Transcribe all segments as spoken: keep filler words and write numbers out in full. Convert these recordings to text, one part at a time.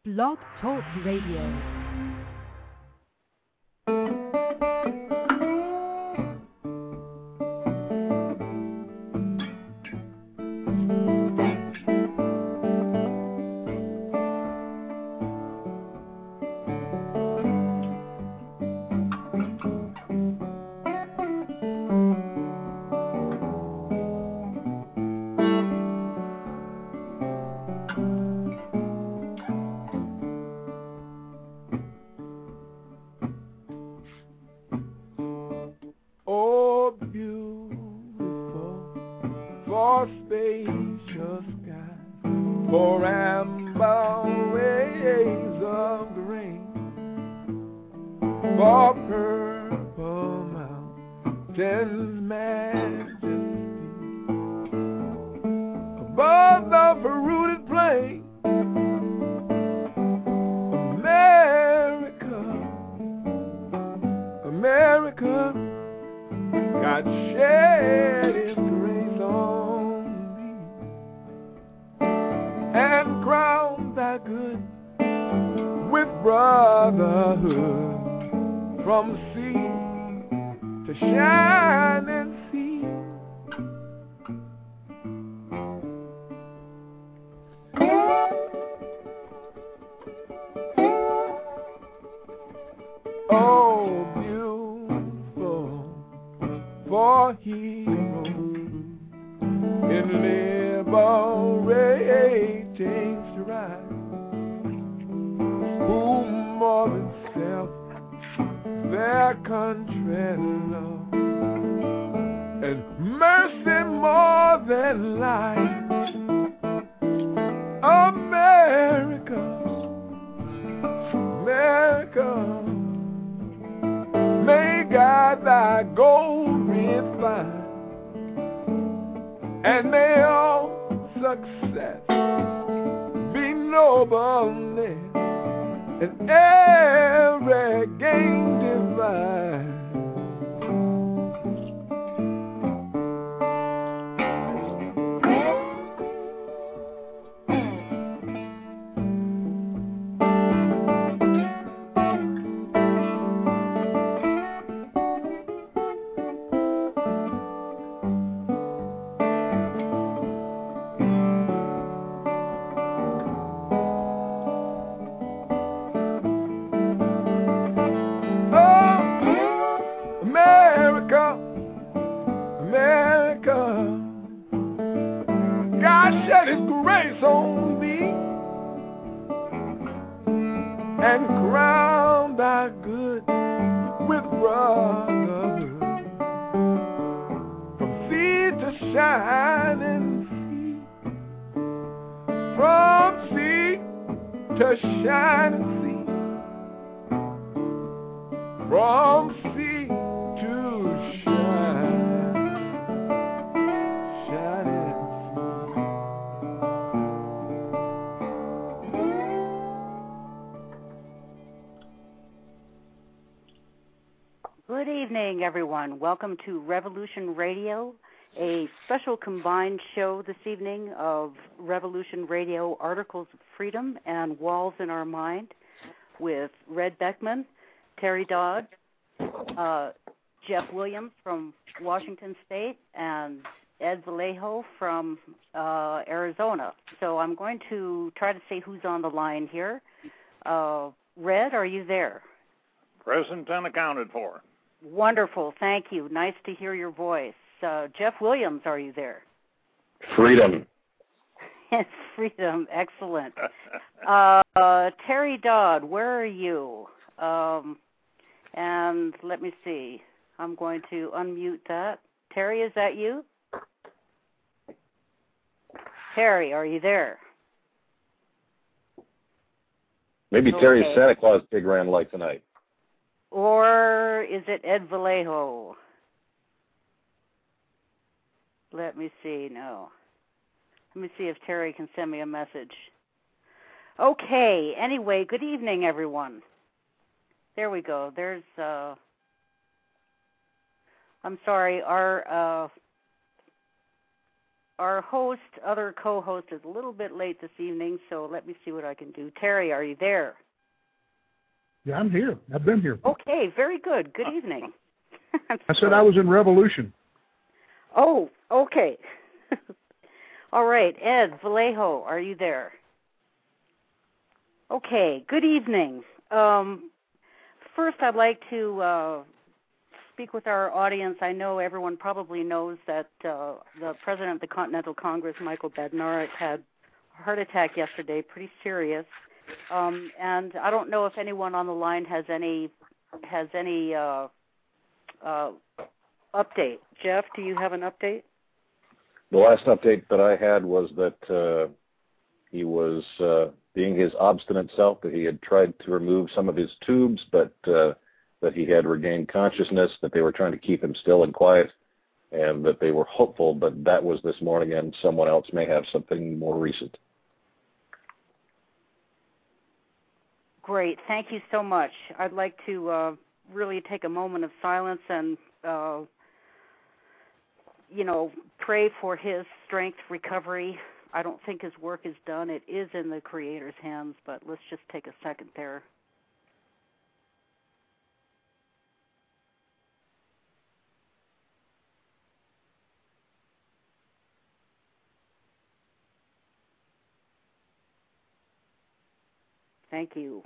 Blog Talk Radio. Everyone, welcome to Revolution Radio, a special combined show this evening of Revolution Radio Articles of Freedom and Walls in Our Mind with Red Beckman, Terry Dodd, uh, Jeff Williams from Washington State, and Ed Vallejo from uh, Arizona. So I'm going to try to see who's on the line here. Uh, Red, are you there? Present and accounted for. Wonderful. Thank you. Nice to hear your voice. Uh, Jeff Williams, are you there? Freedom. Freedom. Excellent. uh, uh, Terry Dodd, where are you? Um, and let me see. I'm going to unmute that. Terry, is that you? Terry, are you there? Maybe okay. Terry's Santa Claus pig ran like tonight. Or is it Ed Vallejo? Let me see. No. Let me see if Terry can send me a message. Okay. Anyway, good evening, everyone. There we go. There's, uh, I'm sorry, our, uh, our host, other co-host, is a little bit late this evening, so let me see what I can do. Terry, are you there? Yeah, I'm here. I've been here. Okay, very good. Good evening. I said I was in Revolution. Oh, okay. All right, Ed Vallejo, are you there? Okay, good evening. Um, first, I'd like to uh, speak with our audience. I know everyone probably knows that uh, the president of the Continental Congress, Michael Badnarik, had a heart attack yesterday, pretty serious. Um, and I don't know if anyone on the line has any has any uh, uh, update. Jeff, do you have an update? The last update that I had was that uh, he was uh, being his obstinate self, that he had tried to remove some of his tubes, but uh, that he had regained consciousness, that they were trying to keep him still and quiet, and that they were hopeful, but that was this morning, and someone else may have something more recent. Great. Thank you so much. I'd like to uh, really take a moment of silence and, uh, you know, pray for his strength, recovery. I don't think his work is done. It is in the Creator's hands, but let's just take a second there. Thank you.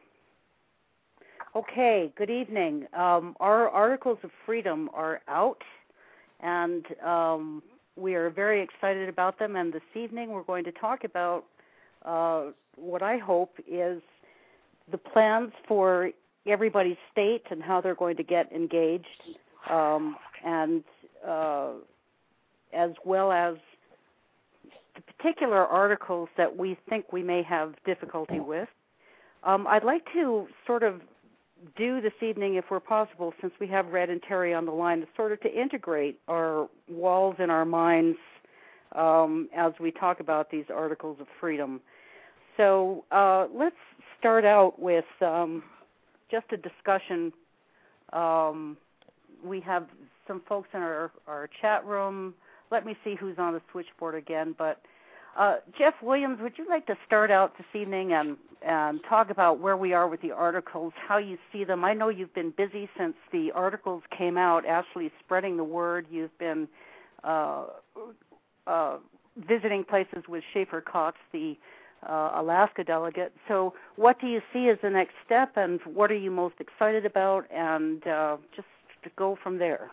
Okay, good evening. Um, our Articles of Freedom are out, and um, we are very excited about them. And this evening we're going to talk about uh, what I hope is the plans for everybody's state and how they're going to get engaged, um, and uh, as well as the particular articles that we think we may have difficulty with. Um, I'd like to sort of do this evening, if we're possible, since we have Red and Terry on the line, sort of to integrate our walls in our minds um, as we talk about these Articles of Freedom. So uh, let's start out with um, just a discussion. Um, we have some folks in our, our chat room. Let me see who's on the switchboard again. But uh, Jeff Williams, would you like to start out this evening and and talk about where we are with the articles, how you see them? I know you've been busy since the articles came out, actually spreading the word. You've been uh, uh, visiting places with Schaefer Cox, the uh, Alaska delegate. So what do you see as the next step, and what are you most excited about, and uh, just to go from there?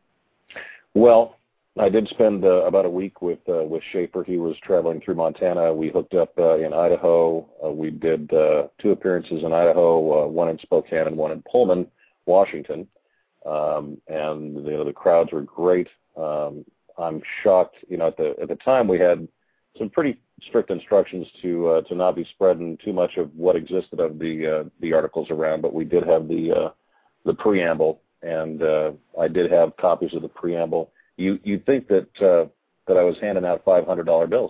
Well, I did spend uh, about a week with uh, with Schaefer. He was traveling through Montana. We hooked up uh, in Idaho. Uh, we did uh, two appearances in Idaho, uh, one in Spokane and one in Pullman, Washington. Um, and you know, the crowds were great. Um, I'm shocked. You know, at the at the time we had some pretty strict instructions to uh, to not be spreading too much of what existed of the uh, the articles around, but we did have the uh, the preamble, and uh, I did have copies of the preamble. You you'd think that uh, that I was handing out five hundred dollar bills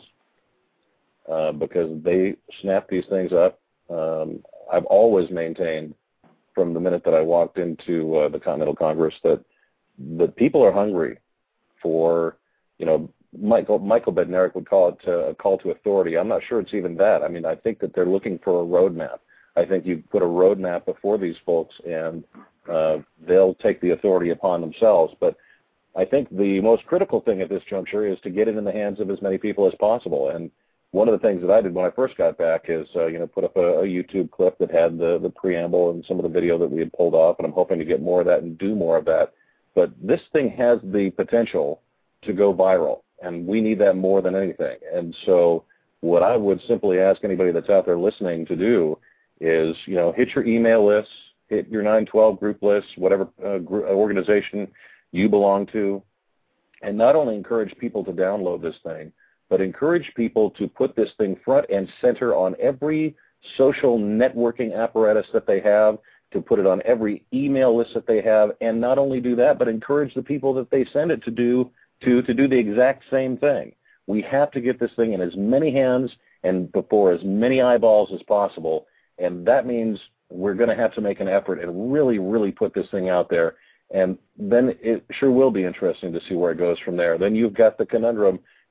uh, because they snap these things up. Um, I've always maintained from the minute that I walked into uh, the Continental Congress that that people are hungry for, you know, Michael Michael Badnarik would call it uh, a call to authority. I'm not sure it's even that. I mean, I think that they're looking for a roadmap. I think you put a roadmap before these folks, and uh, they'll take the authority upon themselves. But I think the most critical thing at this juncture is to get it in the hands of as many people as possible. And one of the things that I did when I first got back is, uh, you know, put up a, a YouTube clip that had the, the preamble and some of the video that we had pulled off, and I'm hoping to get more of that and do more of that. But this thing has the potential to go viral, and we need that more than anything. And so what I would simply ask anybody that's out there listening to do is, you know, hit your email lists, hit your nine twelve group lists, whatever uh, group, organization you belong to, and not only encourage people to download this thing, but encourage people to put this thing front and center on every social networking apparatus that they have, to put it on every email list that they have, and not only do that, but encourage the people that they send it to do to, to do the exact same thing. We have to get this thing in as many hands and before as many eyeballs as possible, and that means we're going to have to make an effort and really, really put this thing out there. And then it sure will be interesting to see where it goes from there. Then you've got the conundrum,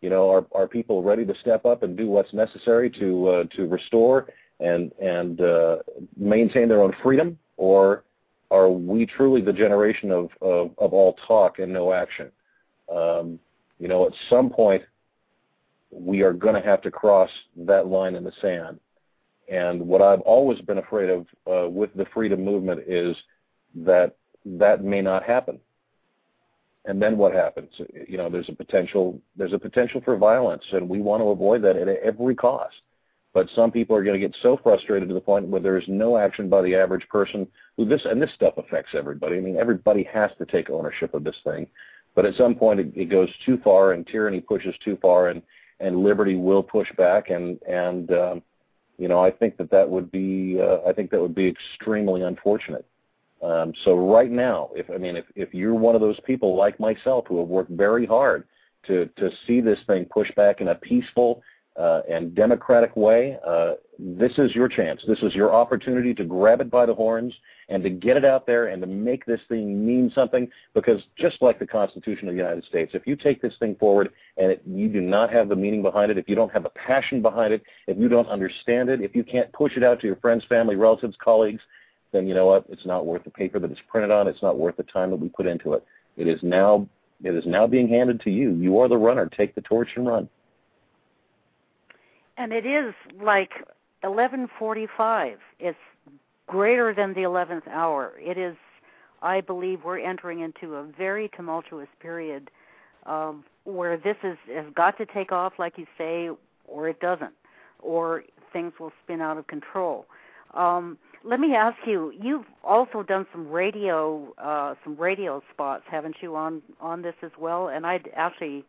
You know, are are people ready to step up and do what's necessary to uh, to restore and and uh, maintain their own freedom, or are we truly the generation of of, of all talk and no action? Um, you know, at some point, we are going to have to cross that line in the sand. And what I've always been afraid of uh, with the freedom movement is that that may not happen. And then what happens? You know, there's a potential there's a potential for violence, and we want to avoid that at every cost. But some people are going to get so frustrated to the point where there is no action by the average person who this and this stuff affects everybody. I mean, everybody has to take ownership of this thing. But at some point, it, it goes too far, and tyranny pushes too far, and, and liberty will push back. And and um, you know, I think that that would be uh, I think that would be extremely unfortunate. Um, so right now, if I mean, if, if you're one of those people like myself who have worked very hard to to see this thing push back in a peaceful uh, and democratic way, uh, this is your chance. This is your opportunity to grab it by the horns and to get it out there and to make this thing mean something. Because just like the Constitution of the United States, if you take this thing forward and it, you do not have the meaning behind it, if you don't have the passion behind it, if you don't understand it, if you can't push it out to your friends, family, relatives, colleagues, then you know what? It's not worth the paper that it's printed on. It's not worth the time that we put into it. It is now, it is now being handed to you. You are the runner. Take the torch and run. And it is like eleven forty-five. It's greater than the eleventh hour. It is, I believe, we're entering into a very tumultuous period um, where this is has got to take off, like you say, or it doesn't, or things will spin out of control. Um, let me ask you, you've also done some radio uh, some radio spots, haven't you, on, on this as well? And I'd actually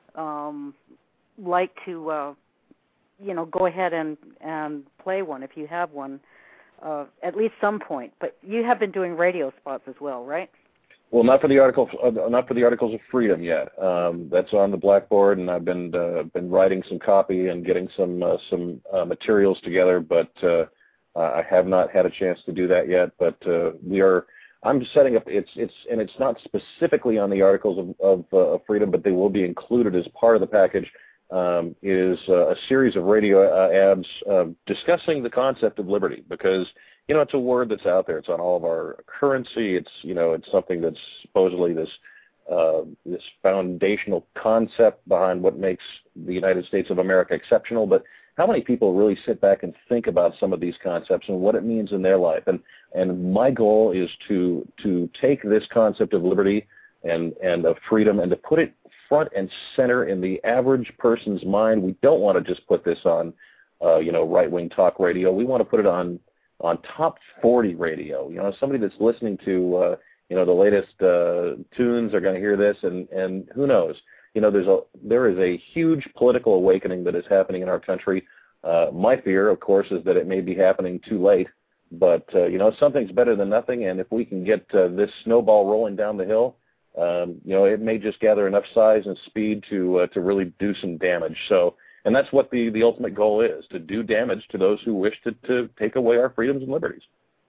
um, like to, uh, you know, go ahead and, and play one if you have one, uh, at least some point. But you have been doing radio spots as well, right? Well, not for the article, uh, not for the Articles of Freedom yet. Um, that's on the blackboard, and I've been uh, been writing some copy and getting some uh, some uh, materials together, but. Uh, Uh, I have not had a chance to do that yet, but uh, we are. I'm setting up. It's it's and it's not specifically on the Articles of, of, uh, of Freedom, but they will be included as part of the package. Um, is uh, a series of radio uh, ads uh, discussing the concept of liberty, because you know it's a word that's out there. It's on all of our currency. It's you know it's something that's supposedly this uh, this foundational concept behind what makes the United States of America exceptional, but how many people really sit back and think about some of these concepts and what it means in their life? And and my goal is to to take this concept of liberty and, and of freedom and to put it front and center in the average person's mind. We don't want to just put this on, uh, you know, right-wing talk radio. We want to put it on on top forty radio. You know, somebody that's listening to, uh, you know, the latest uh, tunes are going to hear this, and, and who knows? You know, there's a there is a huge political awakening that is happening in our country. Uh, my fear, of course, is that it may be happening too late. But uh, you know, something's better than nothing. And if we can get uh, this snowball rolling down the hill, um, you know, it may just gather enough size and speed to uh, to really do some damage. So, and that's what the the ultimate goal is: to do damage to those who wish to to take away our freedoms and liberties.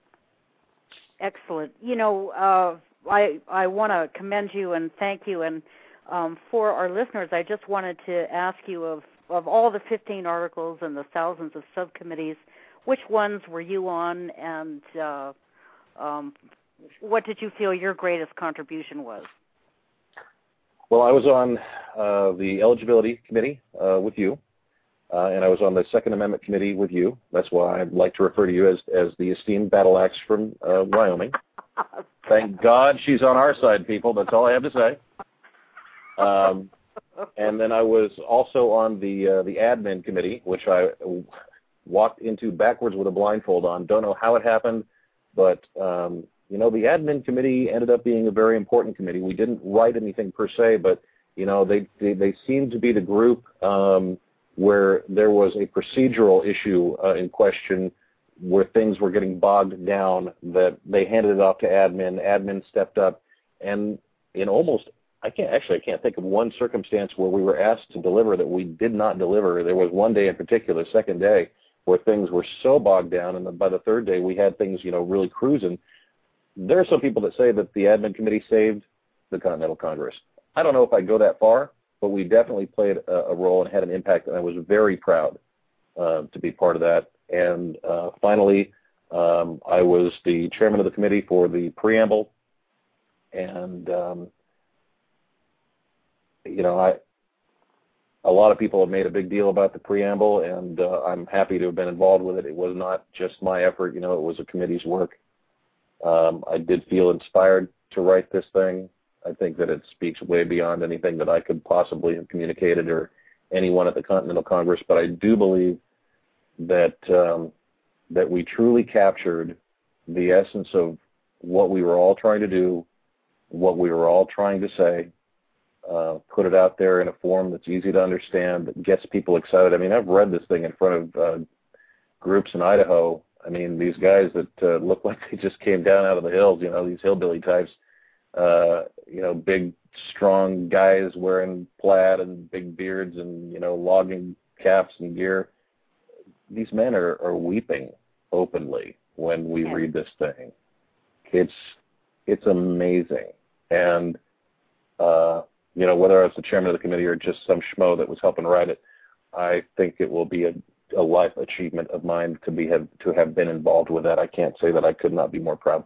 Excellent. You know, uh, I I want to commend you and thank you. And Um, for our listeners, I just wanted to ask you, of, of all the fifteen articles and the thousands of subcommittees, which ones were you on, and uh, um, what did you feel your greatest contribution was? Well, I was on uh, the Eligibility Committee uh, with you, uh, and I was on the Second Amendment Committee with you. That's why I'd like to refer to you as, as the esteemed battle axe from uh, Wyoming. Thank God she's on our side, people. That's all I have to say. Um, and then I was also on the uh, the admin committee, which I walked into backwards with a blindfold on. Don't know how it happened, but um, you know, the admin committee ended up being a very important committee. We didn't write anything per se, but you know, they they, they seemed to be the group um, where there was a procedural issue uh, in question, where things were getting bogged down. That they handed it off to admin. Admin stepped up, and in almost I can't actually I can't think of one circumstance where we were asked to deliver that we did not deliver. There was one day in particular, second day, where things were so bogged down, and by the third day we had things, you know, really cruising. There are some people that say that the admin committee saved the Continental Congress. I don't know if I go that far, but we definitely played a, a role and had an impact, and I was very proud uh, to be part of that. And uh, finally, um, I was the chairman of the committee for the preamble, and um, you know, I. A lot of people have made a big deal about the preamble, and uh, I'm happy to have been involved with it. It was not just my effort, you know, it was a committee's work. Um, I did feel inspired to write this thing. I think that it speaks way beyond anything that I could possibly have communicated or anyone at the Continental Congress, but I do believe that um, that we truly captured the essence of what we were all trying to do, what we were all trying to say, uh, put it out there in a form that's easy to understand, that gets people excited. I mean, I've read this thing in front of uh, groups in Idaho. I mean, these guys that uh, look like they just came down out of the hills, you know, these hillbilly types, uh, you know, big, strong guys wearing plaid and big beards and, you know, logging caps and gear. These men are, are weeping openly when we yeah. read this thing. It's it's amazing. And, uh, you know, whether I was the chairman of the committee or just some schmo that was helping write it, I think it will be a, a life achievement of mine to be have, to have been involved with that. I can't say that I could not be more proud.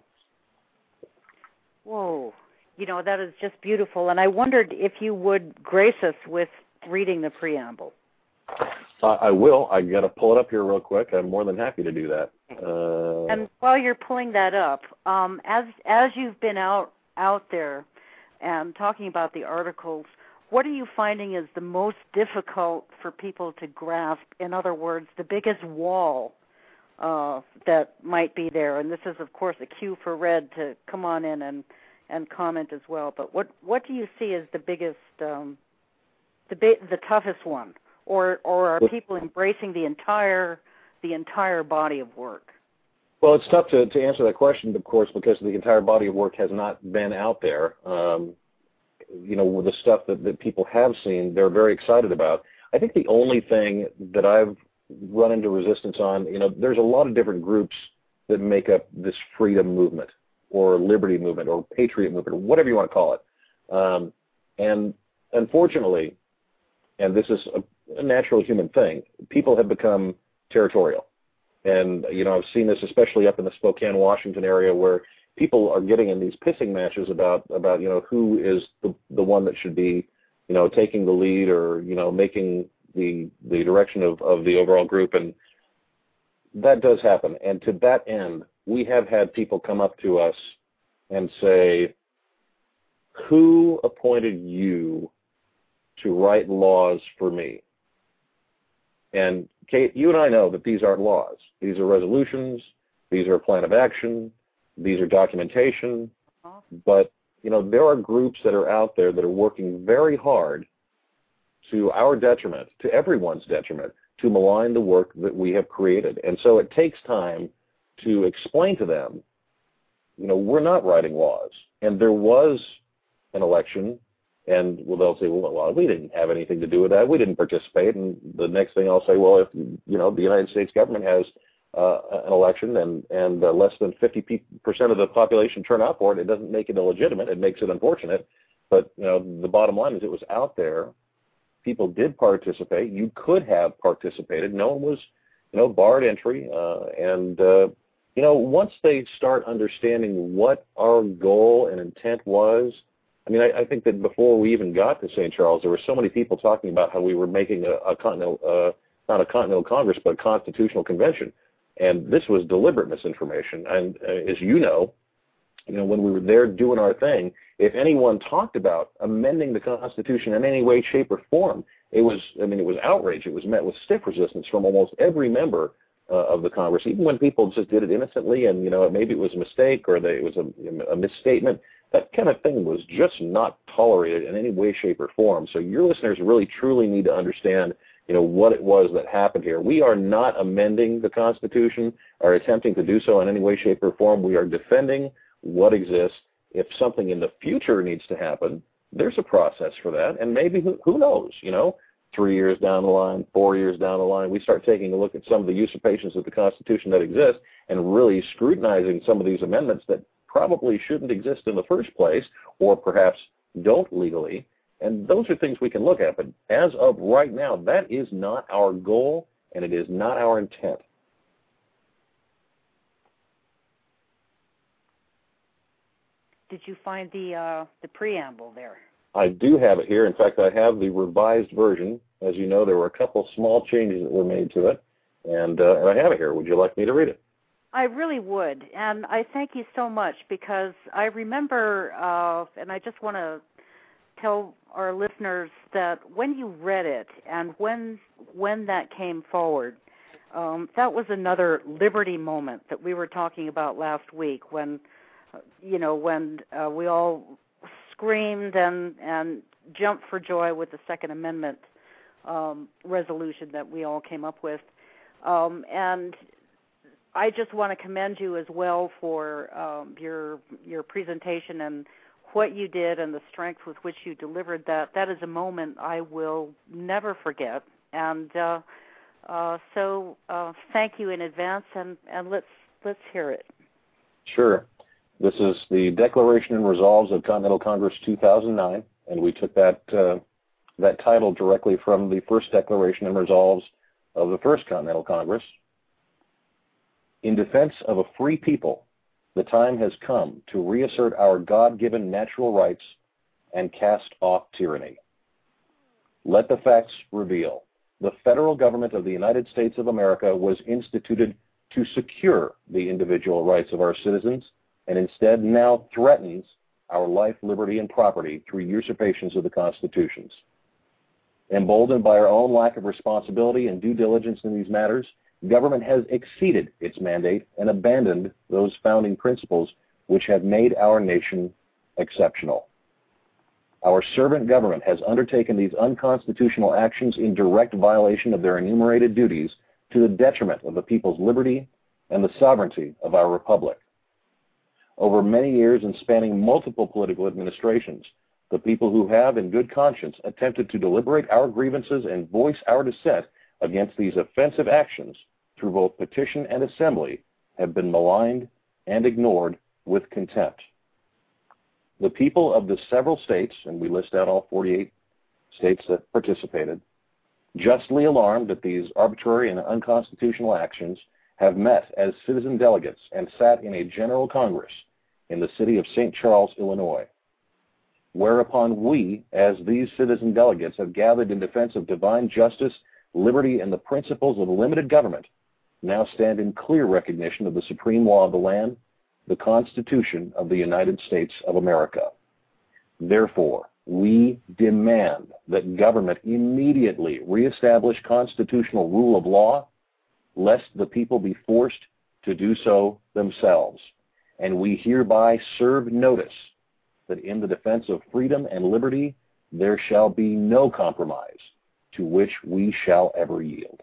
Whoa. You know, that is just beautiful. And I wondered if you would grace us with reading the preamble. Uh, I will. I got to pull it up here real quick. I'm more than happy to do that. Uh, and while you're pulling that up, um, as as you've been out out there and talking about the articles, what are you finding is the most difficult for people to grasp? In other words, the biggest wall uh, that might be there. And this is, of course, a cue for Red to come on in and, and comment as well. But what what do you see as the biggest, um, the bi- the toughest one? Or, or are people embracing the entire the entire body of work? Well, it's tough to, to answer that question, of course, because the entire body of work has not been out there. Um, you know, with the stuff that, that people have seen, they're very excited about. I think the only thing that I've run into resistance on, you know, there's a lot of different groups that make up this freedom movement or liberty movement or patriot movement or whatever you want to call it. Um, and unfortunately, and this is a a natural human thing, people have become territorial. And, you know, I've seen this especially up in the Spokane, Washington area where people are getting in these pissing matches about, about you know, who is the, the one that should be, you know, taking the lead or, you know, making the the direction of, of the overall group. And that does happen. And to that end, we have had people come up to us and say, who appointed you to write laws for me? And Kate, you and I know that these aren't laws. These are resolutions. These are a plan of action. These are documentation. Uh-huh. But, you know, there are groups that are out there that are working very hard to our detriment, to everyone's detriment, to malign the work that we have created. And so it takes time to explain to them, you know, we're not writing laws. And there was an election. And well, they'll say, well, well, we didn't have anything to do with that. We didn't participate. And the next thing I'll say, well, if, you know, the United States government has uh, an election and, and uh, less than fifty percent of the population turn out for it, it doesn't make it illegitimate. It makes it unfortunate. But, you know, the bottom line is it was out there. People did participate. You could have participated. No one was, you know, barred entry. Uh, and, uh, you know, once they start understanding what our goal and intent was, I mean, I, I think that before we even got to Saint Charles, there were so many people talking about how we were making a, a continental, uh, not a continental Congress, but a constitutional convention. And this was deliberate misinformation. And uh, as you know, you know, when we were there doing our thing, if anyone talked about amending the Constitution in any way, shape, or form, it was, I mean, it was outrage. It was met with stiff resistance from almost every member uh, of the Congress, even when people just did it innocently and, you know, maybe it was a mistake or they, it was a, a misstatement. That kind of thing was just not tolerated in any way, shape, or form. So your listeners really, truly need to understand, you know, what it was that happened here. We are not amending the Constitution or attempting to do so in any way, shape, or form. We are defending what exists. If something in the future needs to happen, there's a process for that. And maybe, who, who knows, you know, three years down the line, four years down the line, we start taking a look at some of the usurpations of the Constitution that exist and really scrutinizing some of these amendments that probably shouldn't exist in the first place, or perhaps don't legally, And those are things we can look at. But as of right now, that is not our goal, and it is not our intent. Did you find the uh, the preamble there? I do have it here. In fact, I have the revised version. As you know, there were a couple small changes that were made to it, and, uh, and I have it here. Would you like me to read it? I really would, and I thank you so much, because I remember, uh, and I just want to tell our listeners that when you read it and when when that came forward, um, that was another liberty moment that we were talking about last week when, you know, when uh, we all screamed and, and jumped for joy with the Second Amendment um, resolution that we all came up with. Um, and I just want to commend you as well for um, your your presentation and what you did and the strength with which you delivered that. That is a moment I will never forget. And uh, uh, so uh, thank you in advance, and, and let's let's hear it. Sure. This is the Declaration and Resolves of Continental Congress two thousand nine, and we took that uh, that title directly from the first Declaration and Resolves of the First Continental Congress. In defense of a free people, the time has come to reassert our God-given natural rights and cast off tyranny. Let the facts reveal. The federal government of the United States of America was instituted to secure the individual rights of our citizens, and instead now threatens our life, liberty, and property through usurpations of the constitutions. Emboldened by our own lack of responsibility and due diligence in these matters, government has exceeded its mandate and abandoned those founding principles which have made our nation exceptional. Our servant government has undertaken these unconstitutional actions in direct violation of their enumerated duties to the detriment of the people's liberty and the sovereignty of our republic. Over many years and spanning multiple political administrations, the people who have, in good conscience, attempted to deliberate our grievances and voice our dissent against these offensive actions through both petition and assembly have been maligned and ignored with contempt. The people of the several states, and we list out all forty-eight states that participated, justly alarmed at these arbitrary and unconstitutional actions, have met as citizen delegates and sat in a general Congress in the city of Saint Charles, Illinois, whereupon we, as these citizen delegates, have gathered in defense of divine justice, liberty, and the principles of limited government, now stand in clear recognition of the supreme law of the land, the Constitution of the United States of America. Therefore, we demand that government immediately reestablish constitutional rule of law, lest the people be forced to do so themselves. And we hereby serve notice that in the defense of freedom and liberty, there shall be no compromise to which we shall ever yield.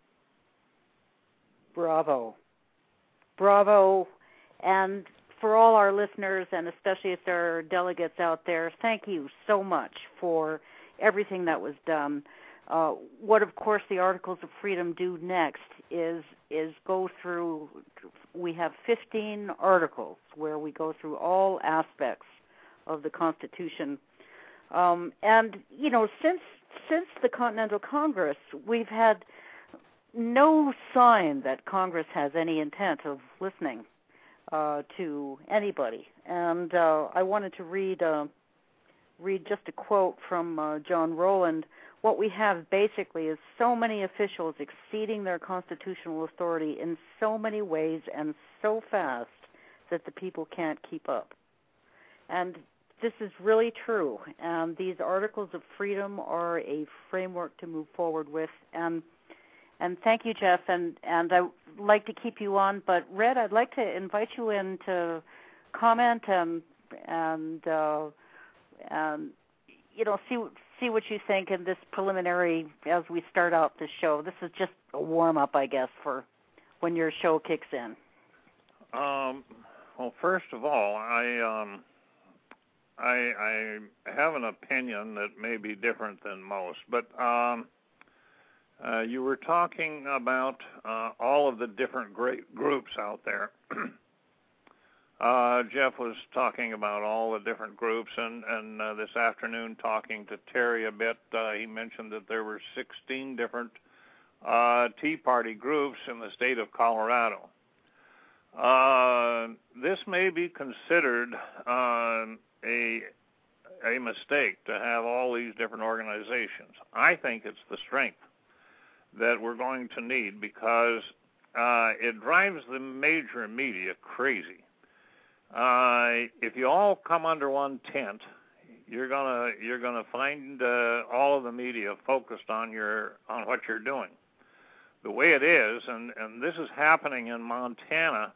Bravo. Bravo. And for all our listeners, and especially if there are delegates out there, thank you so much for everything that was done. Uh, what, of course, the Articles of Freedom do next is is go through, we have fifteen articles where we go through all aspects of the Constitution. Um, and, you know, since since the Continental Congress, we've had no sign that Congress has any intent of listening uh, to anybody. And uh, I wanted to read uh, read just a quote from uh, John Rowland. What we have basically is so many officials exceeding their constitutional authority in so many ways and so fast that the people can't keep up. And this is really true. And these Articles of Freedom are a framework to move forward with. And and thank you, Jeff. And, and I'd like to keep you on, but Red, I'd like to invite you in to comment and and uh, and you know see see what you think in this preliminary as we start out the show. This is just a warm up, I guess, for when your show kicks in. Um, well, first of all, I um, I, I have an opinion that may be different than most, but um, uh, you were talking about uh, all of the different great groups out there. Uh, Jeff was talking about all the different groups, and, and uh, this afternoon talking to Terry a bit, uh, he mentioned that there were sixteen different uh, Tea Party groups in the state of Colorado. Uh, this may be considered uh, a a mistake to have all these different organizations. I think it's the strength that we're going to need, because uh, it drives the major media crazy. Uh, if you all come under one tent, you're gonna you're gonna find uh, all of the media focused on your on what you're doing. The way it is, and, and this is happening in Montana,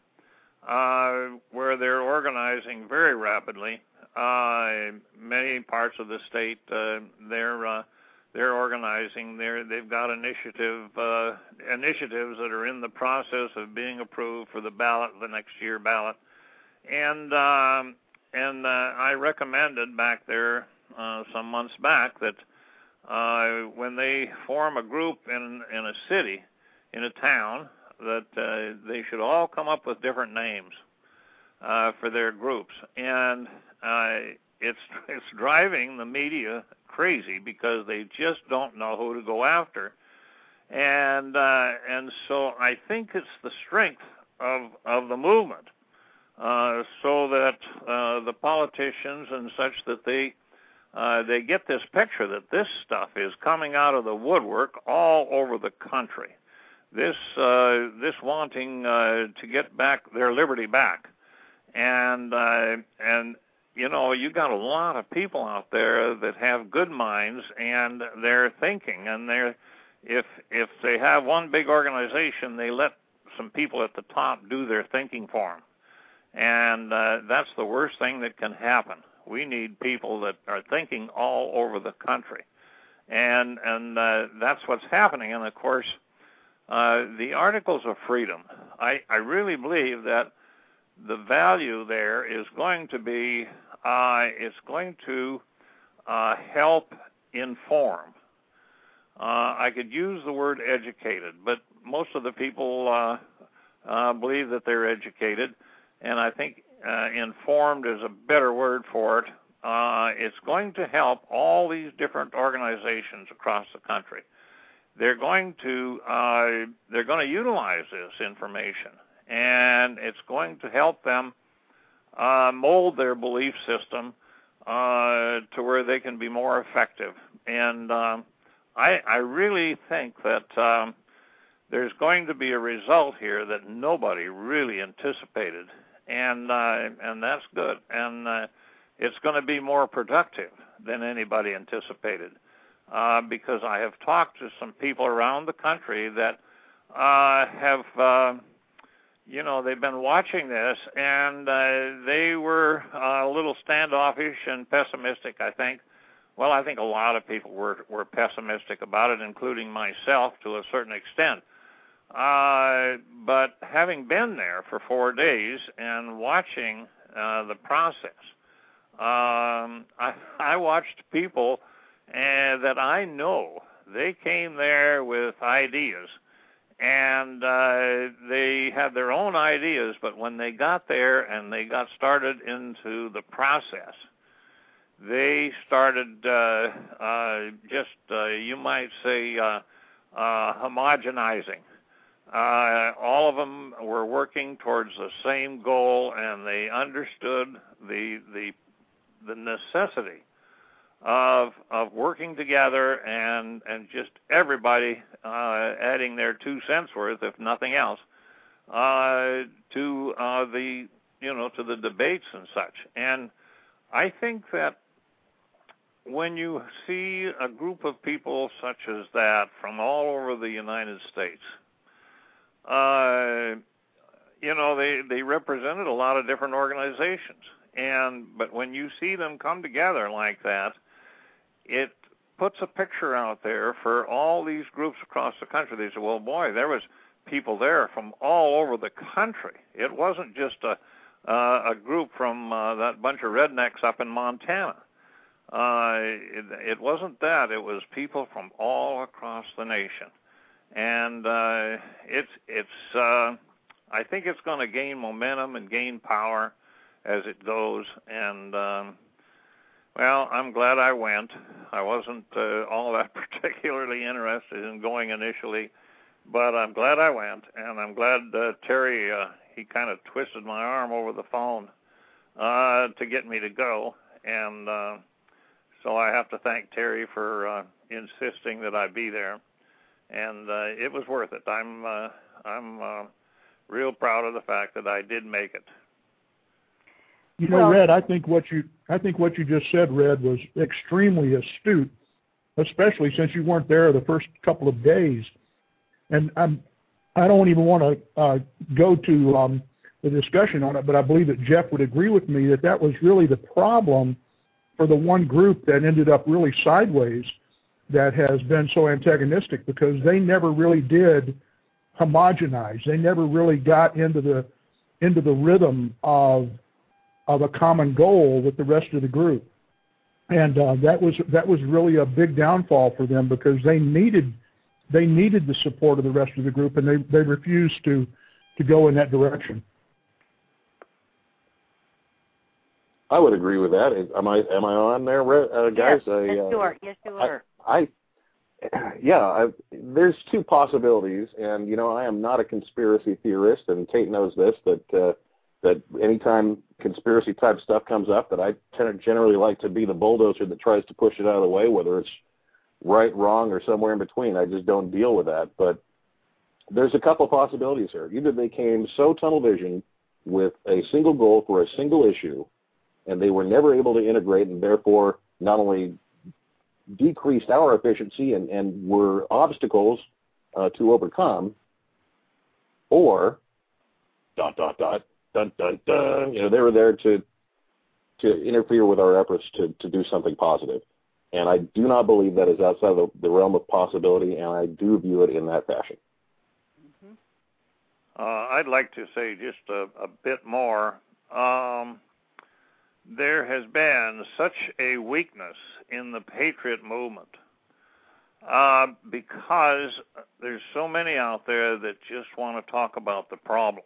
uh, where they're organizing very rapidly. Uh, many parts of the state, uh, they're uh, they're organizing. They're they've got initiative uh, initiatives that are in the process of being approved for the ballot, the next year ballot. And um, and uh, I recommended back there uh, some months back that uh, when they form a group in in a city, in a town, that uh, they should all come up with different names uh, for their groups. And uh, it's it's driving the media crazy, because they just don't know who to go after. And uh, and so I think it's the strength of of the movement. Uh, so that uh, the politicians and such, that they uh, they get this picture that this stuff is coming out of the woodwork all over the country. This uh, this wanting uh, to get back their liberty back, and uh, and you know, you got a lot of people out there that have good minds, and they're thinking, and they're if if they have one big organization, they let some people at the top do their thinking for them. And uh, that's the worst thing that can happen. We need people that are thinking all over the country. And and uh, that's what's happening. And, of course, uh, the Articles of Freedom, I, I really believe that the value there is going to be, uh, it's going to uh, help inform. Uh, I could use the word educated, but most of the people uh, uh, believe that they're educated. And I think uh, informed is a better word for it. Uh, it's going to help all these different organizations across the country. They're going to uh, they're going to utilize this information, and it's going to help them uh, mold their belief system uh, to where they can be more effective. And um, I, I really think that um, there's going to be a result here that nobody really anticipated. And uh, and that's good, and uh, it's going to be more productive than anybody anticipated, uh, because I have talked to some people around the country that uh, have, uh, you know, they've been watching this, and uh, they were uh, a little standoffish and pessimistic, I think. Well, I think a lot of people were, were pessimistic about it, including myself to a certain extent. Uh, but having been there for four days and watching uh, the process, um, I, I watched people uh, that I know. They came there with ideas, and uh, they had their own ideas, but when they got there and they got started into the process, they started uh, uh, just, uh, you might say, uh, uh, homogenizing. Uh, all of them were working towards the same goal, and they understood the the the necessity of of working together, and and just everybody uh, adding their two cents worth, if nothing else, uh, to uh, the you know to the debates and such. And I think that when you see a group of people such as that from all over the United States, Uh, you know, they, they represented a lot of different organizations. And but when you see them come together like that, it puts a picture out there for all these groups across the country. They say, well, boy, there was people there from all over the country. It wasn't just a, uh, a group from uh, that bunch of rednecks up in Montana. Uh, it, it wasn't that. It was people from all across the nation. And uh, it's it's. Uh, I think it's going to gain momentum and gain power. as it goes. And um, well, I'm glad I went. I wasn't uh, all that particularly interested in going initially, but I'm glad I went, and I'm glad uh, Terry, uh, he kind of twisted my arm over the phone uh, to get me to go, and uh, so I have to thank Terry for uh, insisting that I be there, and uh, it was worth it. I'm uh, I'm uh, real proud of the fact that I did make it. You know, well, Red, I think what you I think what you just said, Red, was extremely astute, especially since you weren't there the first couple of days. And I'm I don't even want to uh, go to um, the discussion on it, but I believe that Jeff would agree with me that that was really the problem for the one group that ended up really sideways, that has been so antagonistic, because they never really did homogenize. They never really got into the into the rhythm of of a common goal with the rest of the group, and uh, that was that was really a big downfall for them, because they needed they needed the support of the rest of the group, and they, they refused to to go in that direction. I would agree with that. Am I am I on there, uh, guys? Yes, I, yes, uh, you are. Yes, you are. I, I yeah. I, there's two possibilities, and you know, I am not a conspiracy theorist, and Kate knows this, that. Uh, that anytime conspiracy type stuff comes up, that I tend to generally like to be the bulldozer that tries to push it out of the way, whether it's right, wrong, or somewhere in between. I just don't deal with that. But there's a couple of possibilities here. Either they came so tunnel vision with a single goal for a single issue, and they were never able to integrate, and therefore not only decreased our efficiency and, and were obstacles uh, to overcome, or dot, dot, dot, dun, dun, dun, you know, they were there to to interfere with our efforts to, to do something positive. And I do not believe that is outside of the, the realm of possibility, and I do view it in that fashion. Mm-hmm. Uh, I'd like to say just a, a bit more. Um, there has been such a weakness in the Patriot movement uh, because there's so many out there that just want to talk about the problem.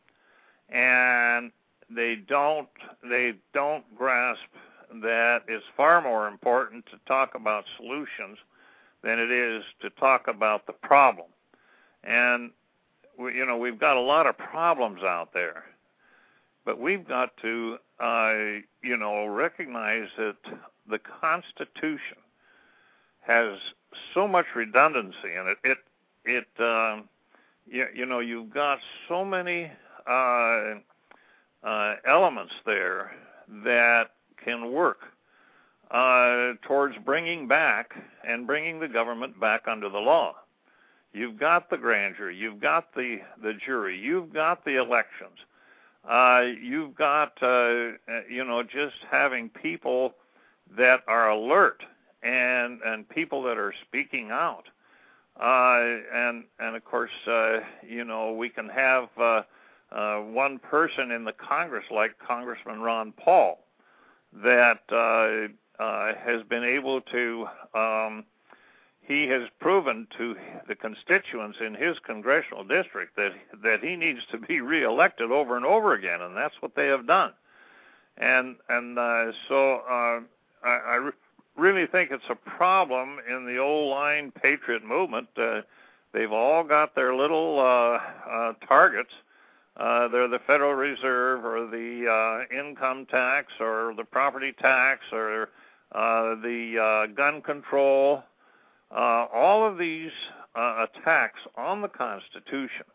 And they don't they don't grasp that it's far more important to talk about solutions than it is to talk about the problem. And we, you know, we've got a lot of problems out there, but we've got to uh, you know recognize that the Constitution has so much redundancy in it. It it um, you, you know you've got so many Uh, uh, elements there that can work uh, towards bringing back and bringing the government back under the law. You've got the grand jury, you've got the, the jury, you've got the elections, uh, you've got, uh, you know, just having people that are alert and, and people that are speaking out. Uh, and, and, of course, uh, you know, we can have uh, Uh, one person in the Congress, like Congressman Ron Paul, that uh, uh, has been able to, um, he has proven to the constituents in his congressional district that that he needs to be reelected over and over again, and that's what they have done. And and uh, so uh, I, I re- really think it's a problem in the old line Patriot movement. Uh, they've all got their little uh, uh, targets. Uh, they're the Federal Reserve or the uh, income tax or the property tax or uh, the uh, gun control. Uh, all of these uh, attacks on the Constitution,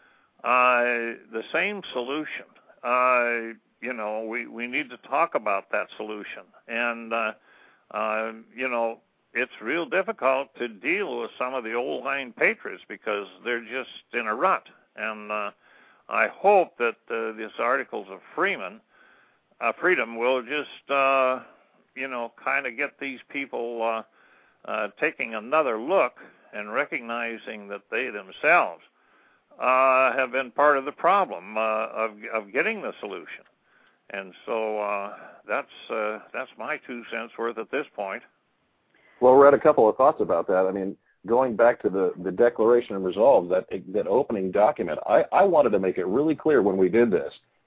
uh, the same solution. Uh, you know, we, we need to talk about that solution. And, uh, uh, you know, it's real difficult to deal with some of the old line patriots because they're just in a rut. And uh, I hope that uh, this Articles of Freeman, uh, Freedom will just, uh, you know, kind of get these people uh, uh, taking another look and recognizing that they themselves uh, have been part of the problem uh, of, of getting the solution. And so uh, that's uh, that's my two cents worth at this point. Well, Red, a couple of thoughts about that. I mean, going back to the, the Declaration of Resolve, that that opening document, I, I wanted to make it really clear when we did this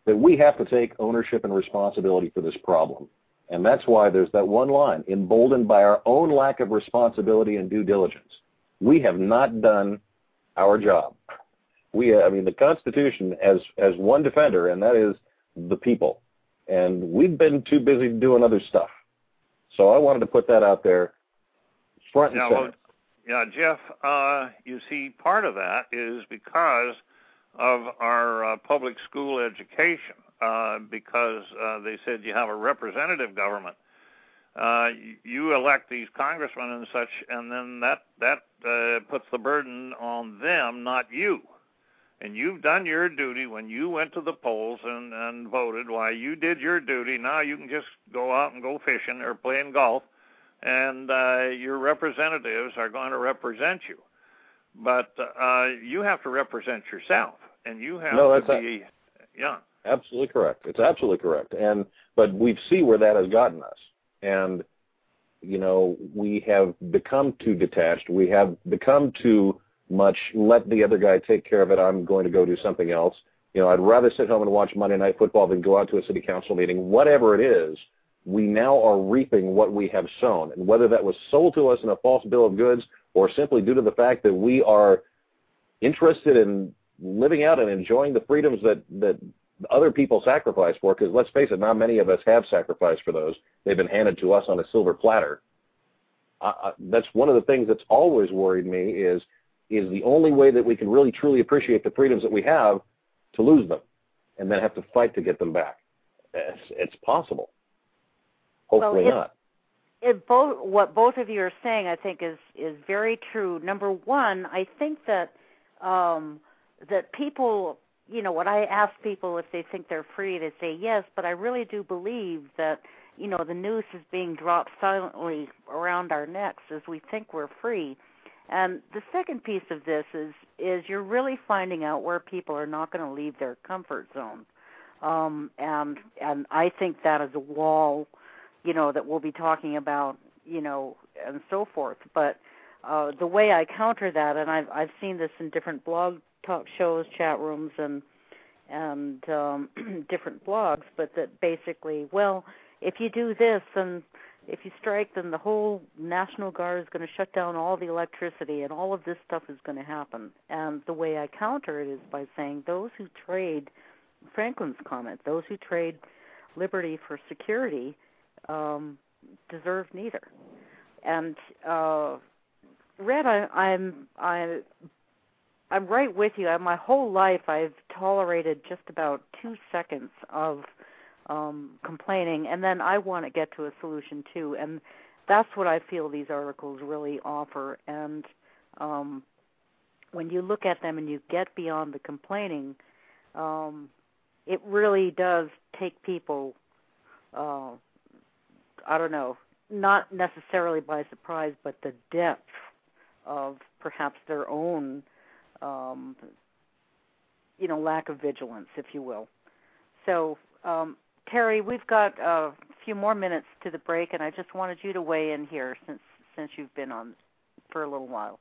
that we have to take ownership and responsibility for this problem. And that's why there's that one line, emboldened by our own lack of responsibility and due diligence. We have not done our job. We, I mean, the Constitution has, has one defender, and that is the people. And we've been too busy doing other stuff. So I wanted to put that out there front and yeah, center. Well, yeah, Jeff, uh, you see, part of that is because of our uh, public school education, uh, because uh, they said you have a representative government. Uh, you elect these congressmen and such, and then that, that uh, puts the burden on them, not you. And you've done your duty when you went to the polls and, and voted. Why, you did your duty. Now you can just go out and go fishing or playing golf, and uh, your representatives are going to represent you. But uh, you have to represent yourself, and you have no, to that's be, a, yeah. Absolutely correct. It's absolutely correct. And but we see where that has gotten us. And, you know, we have become too detached. We have become too much, let the other guy take care of it. I'm going to go do something else. You know, I'd rather sit home and watch Monday Night Football than go out to a city council meeting. Whatever it is, we now are reaping what we have sown. And whether that was sold to us in a false bill of goods or simply due to the fact that we are interested in living out and enjoying the freedoms that, that other people sacrifice for, because let's face it, not many of us have sacrificed for those. They've been handed to us on a silver platter. Uh, that's one of the things that's always worried me is, is the only way that we can really truly appreciate the freedoms that we have to lose them and then have to fight to get them back. It's, it's possible. Hopefully well, it, not. It both, what both of you are saying, I think, is, is very true. Number one, I think that um, that people, you know, when I ask people if they think they're free, they say yes, but I really do believe that, you know, the noose is being dropped silently around our necks as we think we're free. And the second piece of this is is you're really finding out where people are not going to leave their comfort zone. Um, and and I think that is a wall, you know, that we'll be talking about, you know, and so forth. But uh, the way I counter that, and I've I've seen this in different blog talk shows, chat rooms, and and um, different blogs, but that basically, well, if you do this and if you strike, then the whole National Guard is going to shut down all the electricity and all of this stuff is going to happen. And the way I counter it is by saying those who trade, Franklin's comment, those who trade liberty for security um, deserve neither. And uh, Red, I, I'm I, I'm right with you. My whole life I've tolerated just about two seconds of Um, complaining, and then I want to get to a solution too, and that's what I feel these articles really offer. And um, when you look at them and you get beyond the complaining, um, it really does take people, uh, I don't know, not necessarily by surprise, but the depth of perhaps their own, um, you know, lack of vigilance, if you will. So, um, Terry, we've got a few more minutes to the break, and I just wanted you to weigh in here since since you've been on for a little while.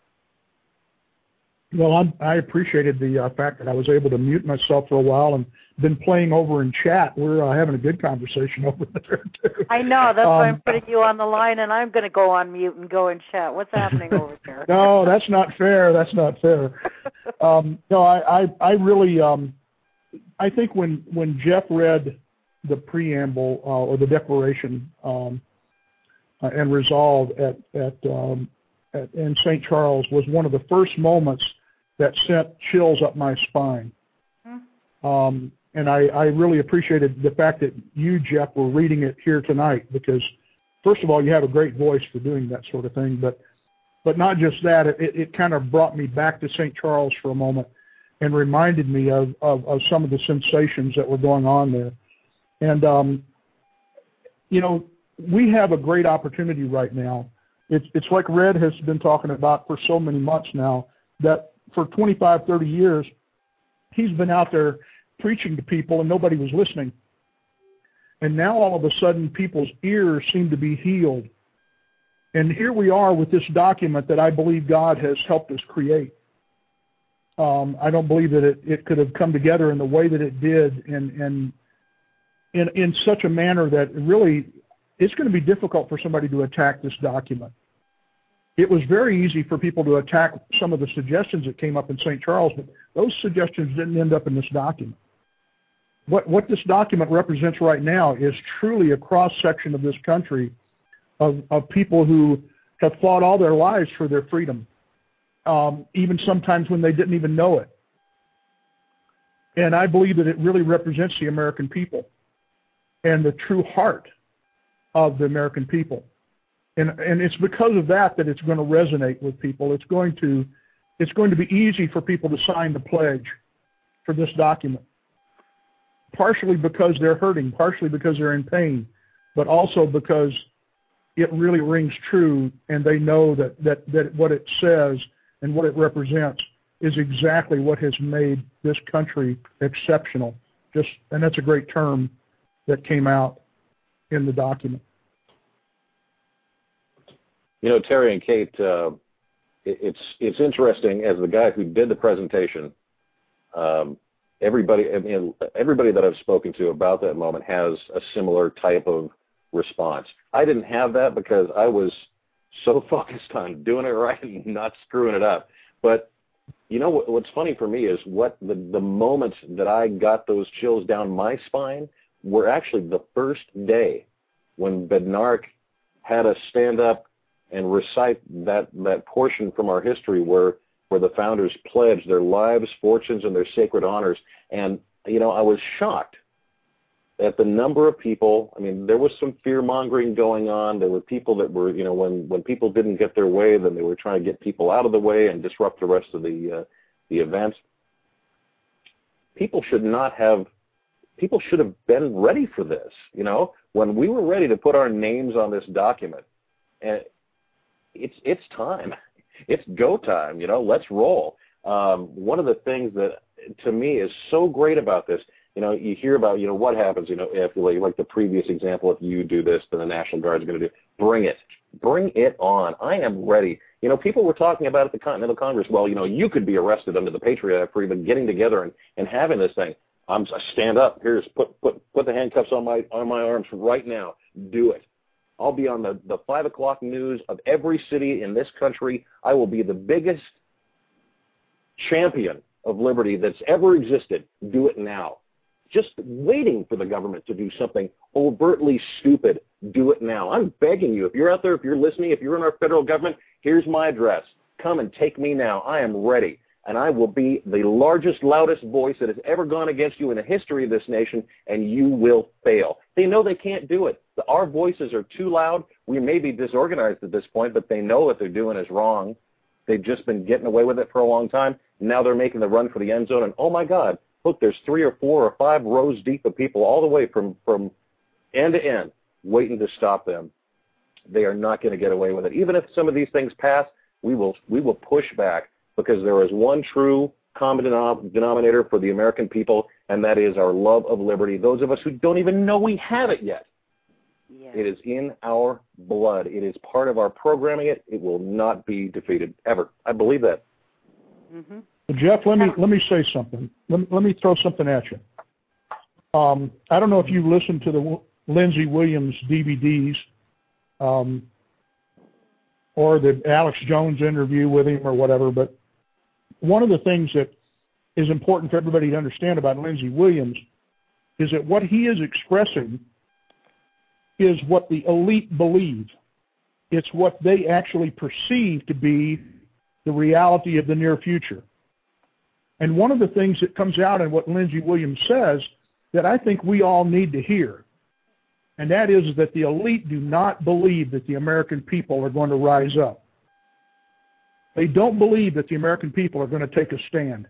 Well, I'm, I appreciated the uh, fact that I was able to mute myself for a while and been playing over in chat. We're uh, having a good conversation over there, too. I know. That's um, why I'm putting you on the line, and I'm going to go on mute and go in chat. What's happening over there? No, that's not fair. That's not fair. um, no, I, I, I really, um, I think when, when Jeff read the preamble uh, or the declaration um, uh, and resolve at, at, um, at in Saint Charles was one of the first moments that sent chills up my spine. Mm-hmm. Um, and I, I really appreciated the fact that you, Jeff, were reading it here tonight because, first of all, you have a great voice for doing that sort of thing. But, but not just that, it, it kind of brought me back to Saint Charles for a moment and reminded me of, of, of some of the sensations that were going on there. And, um, you know, we have a great opportunity right now. It's, it's like Red has been talking about for so many months now, that for twenty-five, thirty years, he's been out there preaching to people and nobody was listening. And now all of a sudden people's ears seem to be healed. And here we are with this document that I believe God has helped us create. Um, I don't believe that it, it could have come together in the way that it did, and, and in in such a manner that really it's going to be difficult for somebody to attack this document. It was very easy for people to attack some of the suggestions that came up in Saint Charles, but those suggestions didn't end up in this document. What what this document represents right now is truly a cross-section of this country of, of people who have fought all their lives for their freedom, um, even sometimes when they didn't even know it. And I believe that it really represents the American people and the true heart of the American people. And, and it's because of that that it's going to resonate with people. It's going to, it's going to be easy for people to sign the pledge for this document, partially because they're hurting, partially because they're in pain, but also because it really rings true, and they know that, that, that what it says and what it represents is exactly what has made this country exceptional. Just, and that's a great term that came out in the document. You know, Terry and Kate, uh, it, it's it's interesting, as the guy who did the presentation, um, everybody I mean, everybody that I've spoken to about that moment has a similar type of response. I didn't have that because I was so focused on doing it right and not screwing it up. But you know what, what's funny for me is what the, the moments that I got those chills down my spine were actually the first day when Bednarek had us stand up and recite that, that portion from our history where, where the founders pledged their lives, fortunes, and their sacred honors. And, you know, I was shocked at the number of people. I mean, there was some fear-mongering going on. There were people that were, you know, when, when people didn't get their way, then they were trying to get people out of the way and disrupt the rest of the, uh, the events. People should not have, people should have been ready for this, you know. When we were ready to put our names on this document, and it's it's time. It's go time, you know, let's roll. Um, one of the things that, to me, is so great about this, you know, you hear about, you know, what happens, you know, if, like the previous example, if you do this, then the National Guard is going to do, bring it. Bring it on. I am ready. You know, people were talking about at the Continental Congress, well, you know, you could be arrested under the Patriot Act for even getting together and, and having this thing. I'm I stand up. Here's, put, put, put the handcuffs on my, on my arms right now. Do it. I'll be on the, the five o'clock news of every city in this country. I will be the biggest champion of liberty that's ever existed. Do it now. Just waiting for the government to do something overtly stupid. Do it now. I'm begging you. If you're out there, if you're listening, if you're in our federal government, here's my address. Come and take me now. I am ready. And I will be the largest, loudest voice that has ever gone against you in the history of this nation, and you will fail. They know they can't do it. Our voices are too loud. We may be disorganized at this point, but they know what they're doing is wrong. They've just been getting away with it for a long time. Now they're making the run for the end zone, and oh, my God, look, there's three or four or five rows deep of people all the way from, from end to end waiting to stop them. They are not going to get away with it. Even if some of these things pass, we will, we will push back, because there is one true common denom- denominator for the American people, and that is our love of liberty. Those of us who don't even know we have it yet. Yes. It is in our blood. It is part of our programming. It it will not be defeated, ever. I believe that. Mm-hmm. Well, Jeff, let me let me say something. Let me, let me throw something at you. Um, I don't know if you listened to the Lindsey Williams D V Ds um, or the Alex Jones interview with him or whatever, but one of the things that is important for everybody to understand about Lindsey Williams is that what he is expressing is what the elite believe. It's what they actually perceive to be the reality of the near future. And one of the things that comes out in what Lindsey Williams says that I think we all need to hear, and that is that the elite do not believe that the American people are going to rise up. They don't believe that the American people are going to take a stand.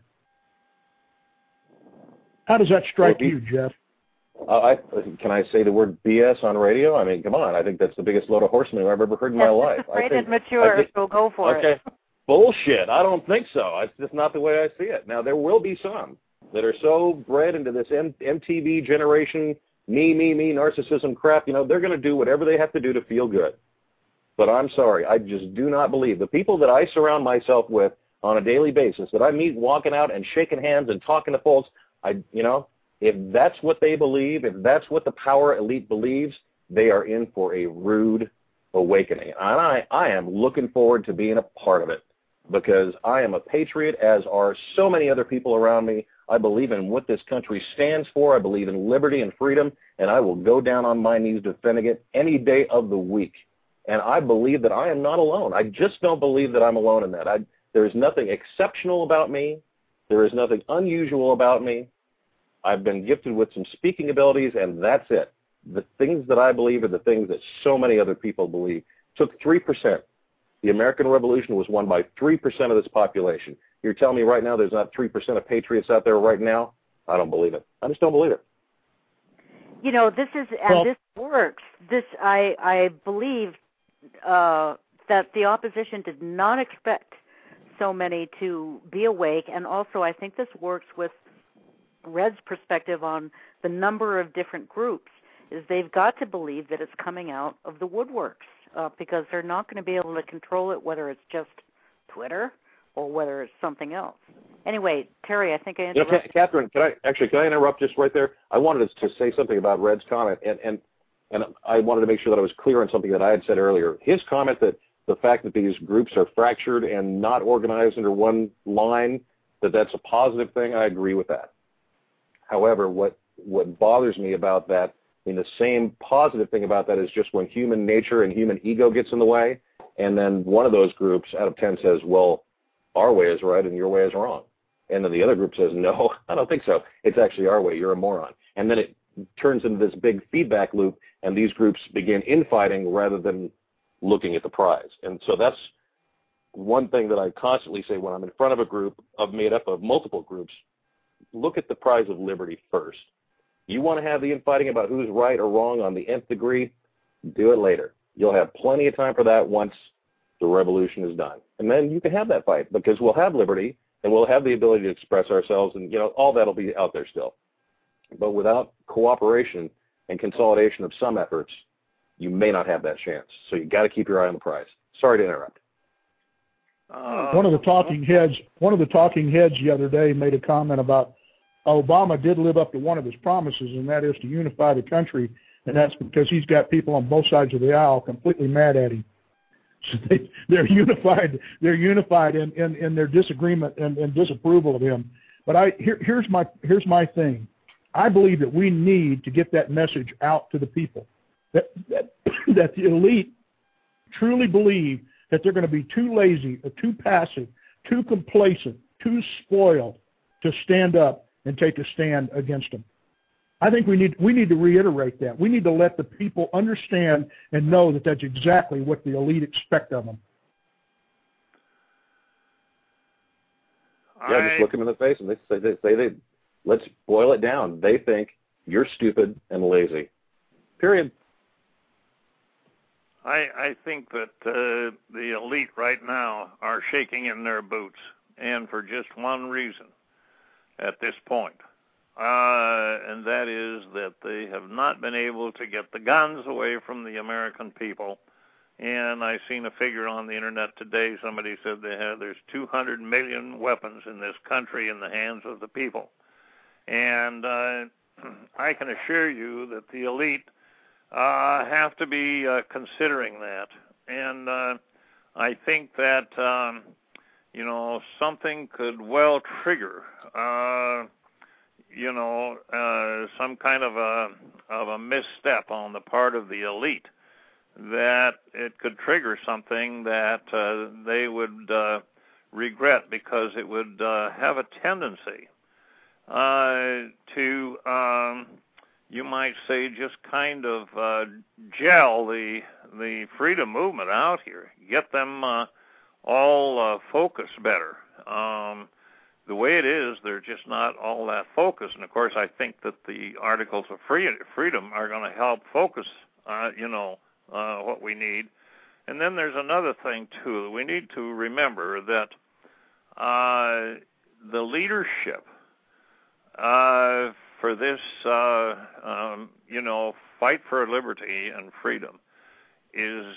How does that strike well, you, Jeff? Uh, I, can I say the word B S on radio? I mean, come on. I think that's the biggest load of horsemen I've ever heard in my life. Rated mature, think, so go for okay. it. Bullshit. I don't think so. It's just not the way I see it. Now, there will be some that are so bred into this M- MTV generation, me, me, me, narcissism crap. You know, they're going to do whatever they have to do to feel good. But I'm sorry. I just do not believe. The people that I surround myself with on a daily basis that I meet walking out and shaking hands and talking to folks, I, you know, if that's what they believe, if that's what the power elite believes, they are in for a rude awakening. And I, I am looking forward to being a part of it because I am a patriot, as are so many other people around me. I believe in what this country stands for. I believe in liberty and freedom, and I will go down on my knees defending it any day of the week. And I believe that I am not alone. I just don't believe that I'm alone in that. I, there is nothing exceptional about me. There is nothing unusual about me. I've been gifted with some speaking abilities, and that's it. The things that I believe are the things that so many other people believe. It took three percent. The American Revolution was won by three percent of this population. You're telling me right now there's not three percent of patriots out there right now? I don't believe it. I just don't believe it. You know, this is, and well, this works. This, I, I believe uh, that the opposition did not expect so many to be awake, and also I think this works with Red's perspective on the number of different groups, is they've got to believe that it's coming out of the woodworks uh, because they're not going to be able to control it, whether it's just Twitter or whether it's something else. Anyway, Terry, I think I interrupted. You know, Catherine, can I actually can I interrupt just right there? I wanted to say something about Red's comment, and, and and I wanted to make sure that I was clear on something that I had said earlier. His comment that the fact that these groups are fractured and not organized under one line, that that's a positive thing, I agree with that. However, what what bothers me about that, I mean, the same positive thing about that is just when human nature and human ego gets in the way, and then one of those groups out of ten says, well, our way is right and your way is wrong. And then the other group says, no, I don't think so. It's actually our way. You're a moron. And then it turns into this big feedback loop, and these groups begin infighting rather than looking at the prize. And so that's one thing that I constantly say when I'm in front of a group of made up of multiple groups. Look at the prize of liberty first. You want to have the infighting about who's right or wrong on the nth degree, do it later. You'll have plenty of time for that once the revolution is done. And then you can have that fight because we'll have liberty and we'll have the ability to express ourselves, and you know all that'll be out there still. But without cooperation and consolidation of some efforts, you may not have that chance. So you got to keep your eye on the prize. Sorry to interrupt. Uh, one of the talking heads, one of the talking heads the other day made a comment about Obama did live up to one of his promises, and that is to unify the country, and that's because he's got people on both sides of the aisle completely mad at him. So they, they're unified. They're unified in, in, in their disagreement and, and disapproval of him. But I here, here's my here's my thing. I believe that we need to get that message out to the people that that, that the elite truly believe that they're going to be too lazy, or too passive, too complacent, too spoiled to stand up and take a stand against them. I think we need we need to reiterate that. We need to let the people understand and know that that's exactly what the elite expect of them. Yeah, just look them in the face and they say, they say they, let's boil it down. They think you're stupid and lazy. Period. I, I think that uh, the elite right now are shaking in their boots, and for just one reason at this point. Uh, and that is that they have not been able to get the guns away from the American people. And I seen a figure on the internet today. Somebody said they have there's two hundred million weapons in this country in the hands of the people. And uh, I can assure you that the elite uh, have to be uh, considering that. And uh, I think that um, you know something could well trigger. Uh, you know, uh, some kind of a of a misstep on the part of the elite, that it could trigger something that uh, they would uh, regret, because it would uh, have a tendency uh, to, um, you might say, just kind of uh, gel the the freedom movement out here, get them uh, all uh, focused better. Um, The way it is, they're just not all that focused. And, of course, I think that the Articles of Freedom are going to help focus, uh, you know, uh, what we need. And then there's another thing, too. We need to remember that uh, the leadership uh, for this, uh, um, you know, fight for liberty and freedom is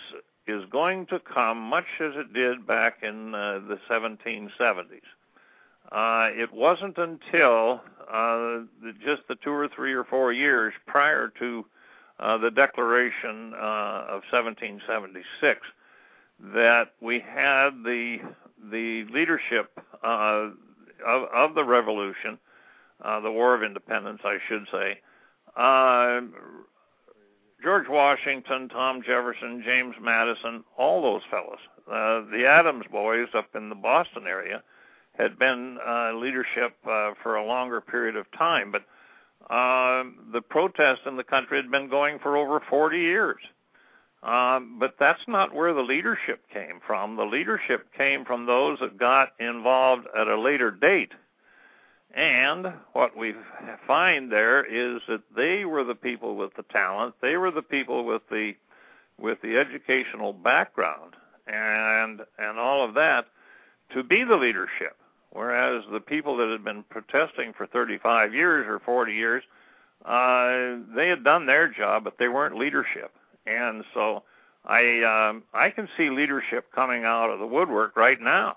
is going to come much as it did back in uh, the seventeen seventies. Uh, it wasn't until uh, the, just the two or three or four years prior to uh, the Declaration uh, of seventeen seventy-six that we had the the leadership uh, of, of the Revolution, uh, the War of Independence, I should say. Uh, George Washington, Tom Jefferson, James Madison, all those fellows. Uh, the Adams boys up in the Boston area had been uh, leadership uh, for a longer period of time, but uh, the protests in the country had been going for over forty years. Um, but that's not where the leadership came from. The leadership came from those that got involved at a later date. And what we find there is that they were the people with the talent. They were the people with the with the educational background and and all of that to be the leadership. Whereas the people that had been protesting for thirty-five years or forty years, uh, they had done their job, but they weren't leadership. And so I um, I can see leadership coming out of the woodwork right now.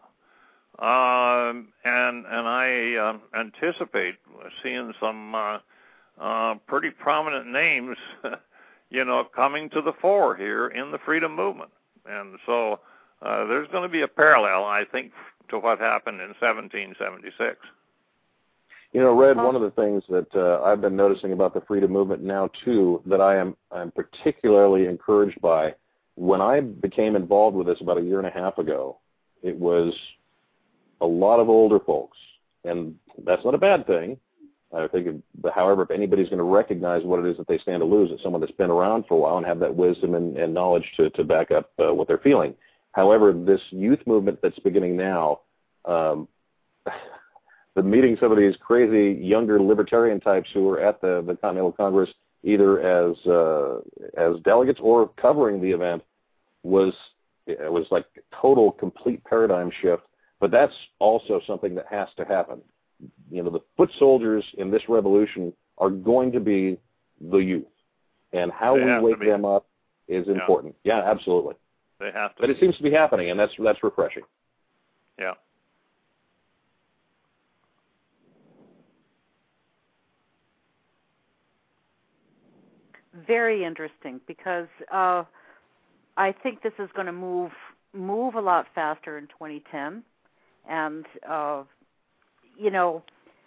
Um, and and I uh, anticipate seeing some uh, uh, pretty prominent names, you know, coming to the fore here in the freedom movement. And so uh, there's going to be a parallel, I think, to what happened in seventeen seventy-six. You know, Red, one of the things that uh, I've been noticing about the freedom movement now, too, that I am I'm particularly encouraged by, when I became involved with this about a year and a half ago, it was a lot of older folks, and that's not a bad thing. I think, if, however, if anybody's going to recognize what it is that they stand to lose, it's someone that's been around for a while and have that wisdom and, and knowledge to, to back up uh, what they're feeling. However, this youth movement that's beginning now, um, the meeting some of these crazy younger libertarian types who were at the, the Continental Congress, either as uh, as delegates or covering the event, was it was like a total, complete paradigm shift. But that's also something that has to happen. You know, the foot soldiers in this revolution are going to be the youth, and how they we wake them up is important. Yeah, yeah, absolutely. They have to. But it seems to be happening, and that's that's refreshing. Yeah. Very interesting, because uh, I think this is going to move move a lot faster in twenty ten. And, uh, you know,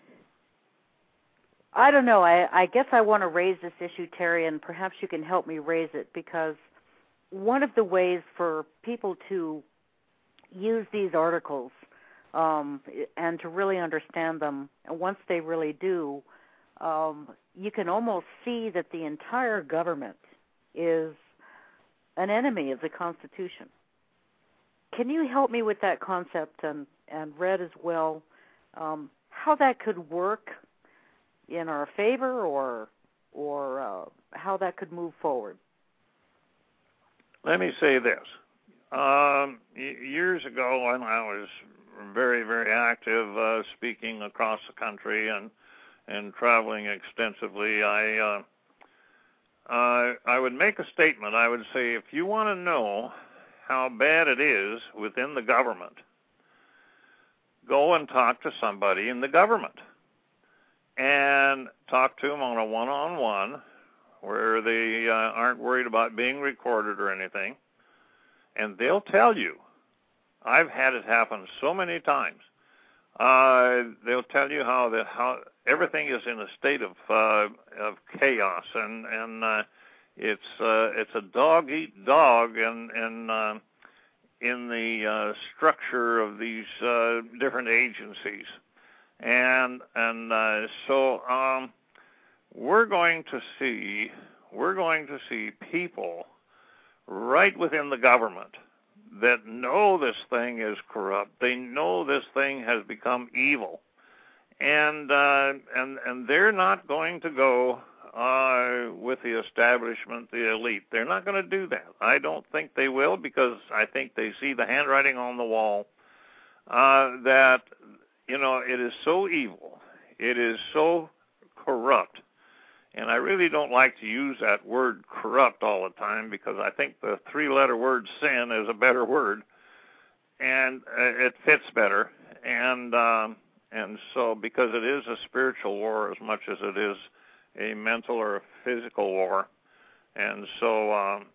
I don't know. I, I guess I want to raise this issue, Terry, and perhaps you can help me raise it, because one of the ways for people to use these articles um, and to really understand them, and once they really do, um, you can almost see that the entire government is an enemy of the Constitution. Can you help me with that concept, and, and Red as well, um, how that could work in our favor, or or uh, how that could move forward? Let me say this. Um, years ago, when I was very, very active uh, speaking across the country and and traveling extensively, I uh, uh, I would make a statement. I would say, if you want to know how bad it is within the government, go and talk to somebody in the government, and talk to them on a one-on-one where they uh, aren't worried about being recorded or anything, and they'll tell you. I've had it happen so many times. Uh, they'll tell you how the how everything is in a state of uh, of chaos, and and uh, it's uh, it's a dog eat dog, and and uh, in the uh, structure of these uh, different agencies, and and uh, so um, we're going to see we're going to see people right within the government that know this thing is corrupt. They know this thing has become evil, and uh, and and they're not going to go uh, with the establishment, the elite. They're not going to do that. I don't think they will, because I think they see the handwriting on the wall uh, that, you know, it is so evil, it is so corrupt, And I really don't like to use that word corrupt all the time because I think the three-letter word sin is a better word, and it fits better. And um, and so because it is a spiritual war as much as it is a mental or a physical war. And so, um,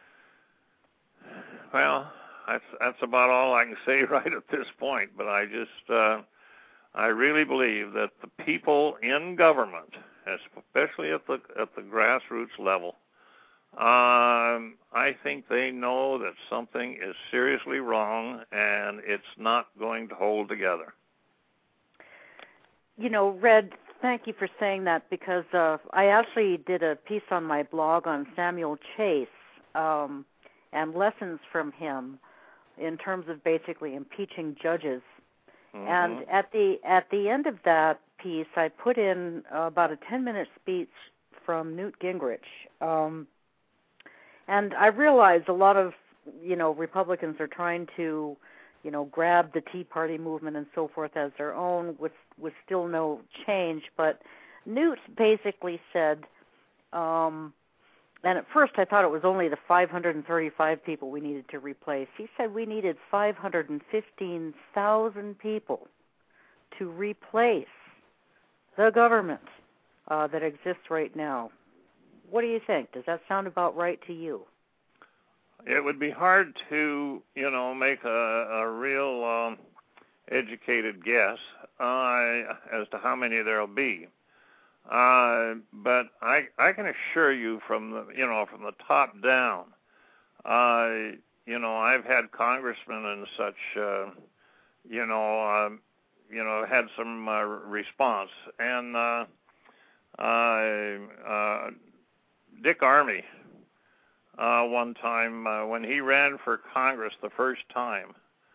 well, that's, that's about all I can say right at this point. But I just, uh, I really believe that the people in government, especially at the at the grassroots level, um, I think they know that something is seriously wrong and it's not going to hold together. You know, Red, thank you for saying that because uh, I actually did a piece on my blog on Samuel Chase um, and lessons from him in terms of basically impeaching judges. Mm-hmm. And at the at the end of that piece, I put in uh, about a ten-minute speech from Newt Gingrich. Um, and I realized a lot of, you know, Republicans are trying to, you know, grab the Tea Party movement and so forth as their own with, with still no change. But Newt basically said, um, and at first I thought it was only the five hundred thirty-five people we needed to replace. He said we needed five hundred fifteen thousand people to replace the government uh, that exists right now. What do you think? Does that sound about right to you? It would be hard to, you know, make a, a real um, educated guess uh, as to how many there'll be. Uh, but I, I can assure you from the, you know, from the top down, uh, you know, I've had congressmen and such, uh, you know, uh, you know, had some uh, response. And uh, uh, uh, Dick Armey, uh, one time uh, when he ran for Congress the first time,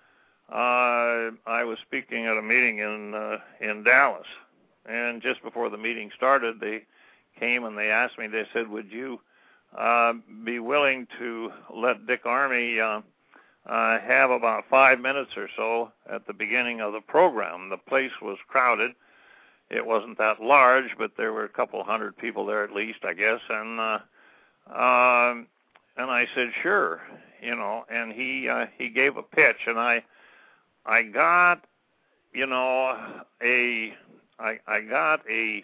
uh, I was speaking at a meeting in uh, in Dallas. And just before the meeting started, they came and they asked me, they said, would you uh, be willing to let Dick Armey uh, uh, have about five minutes or so at the beginning of the program? The place was crowded. It wasn't that large, but there were a couple hundred people there at least, I guess. And uh, um, and I said, sure, you know, and he uh, he gave a pitch, and I I got, you know, a... I, I got a,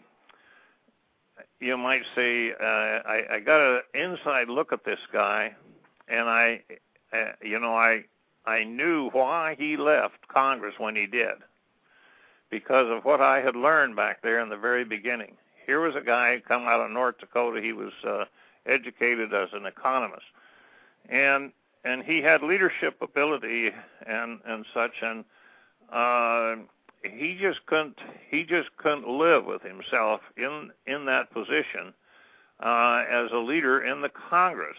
you might say, uh, I, I got an inside look at this guy, and I, uh, you know, I I knew why he left Congress when he did, because of what I had learned back there in the very beginning. Here was a guy who come out of North Dakota. He was uh, educated as an economist, and and he had leadership ability and and such, and uh, he just couldn't he just couldn't live with himself in in that position uh, as a leader in the Congress.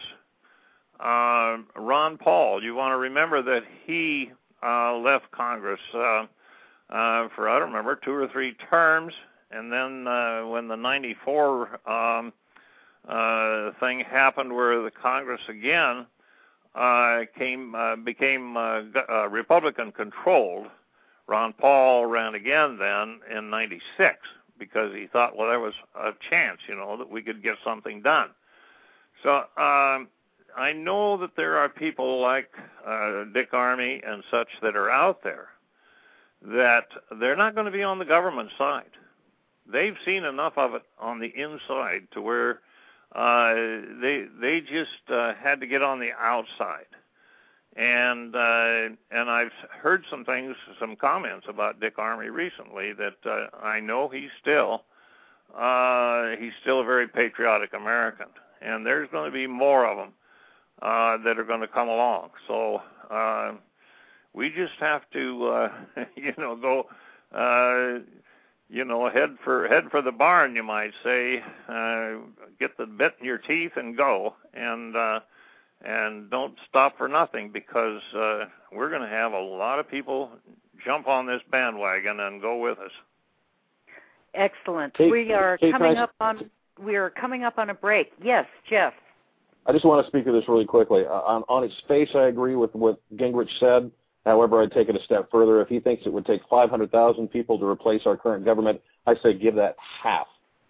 Uh, Ron Paul, you want to remember that he uh, left Congress uh, uh, for I don't remember two or three terms, and then uh, when the ninety-four um, uh, thing happened, where the Congress again uh, came uh, became uh, uh, Republican controlled. Ron Paul ran again then in ninety-six because he thought, well, there was a chance, you know, that we could get something done. So um, I know that there are people like uh, Dick Armey and such that are out there that they're not going to be on the government side. They've seen enough of it on the inside to where uh, they they just uh, had to get on the outside. And uh, and I've heard some things, some comments about Dick Armey recently that uh, I know he's still uh, he's still a very patriotic American, and there's going to be more of them uh, that are going to come along. So uh, we just have to uh, you know go uh, you know head for head for the barn, you might say, uh, get the bit in your teeth and go and. Uh, And don't stop for nothing, because uh, we're going to have a lot of people jump on this bandwagon and go with us. Excellent. Kate, we are Kate, coming I... up on we are coming up on a break. Yes, Jeff. I just want to speak to this really quickly. Uh, on, on its face, I agree with what Gingrich said. However, I'd take it a step further. If he thinks it would take five hundred thousand people to replace our current government, I say give that half.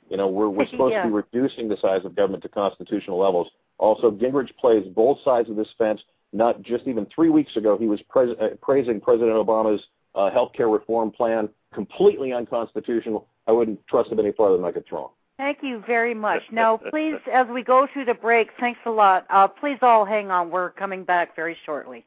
You know, we're, we're supposed yeah. to be reducing the size of government to constitutional levels. Also, Gingrich plays both sides of this fence. Not just even three weeks ago, he was pres- uh, praising President Obama's uh, health care reform plan, completely unconstitutional. I wouldn't trust him any farther than I could throw him. Thank you very much. Now, please, as we go through the break, thanks a lot. Uh, please all hang on. We're coming back very shortly.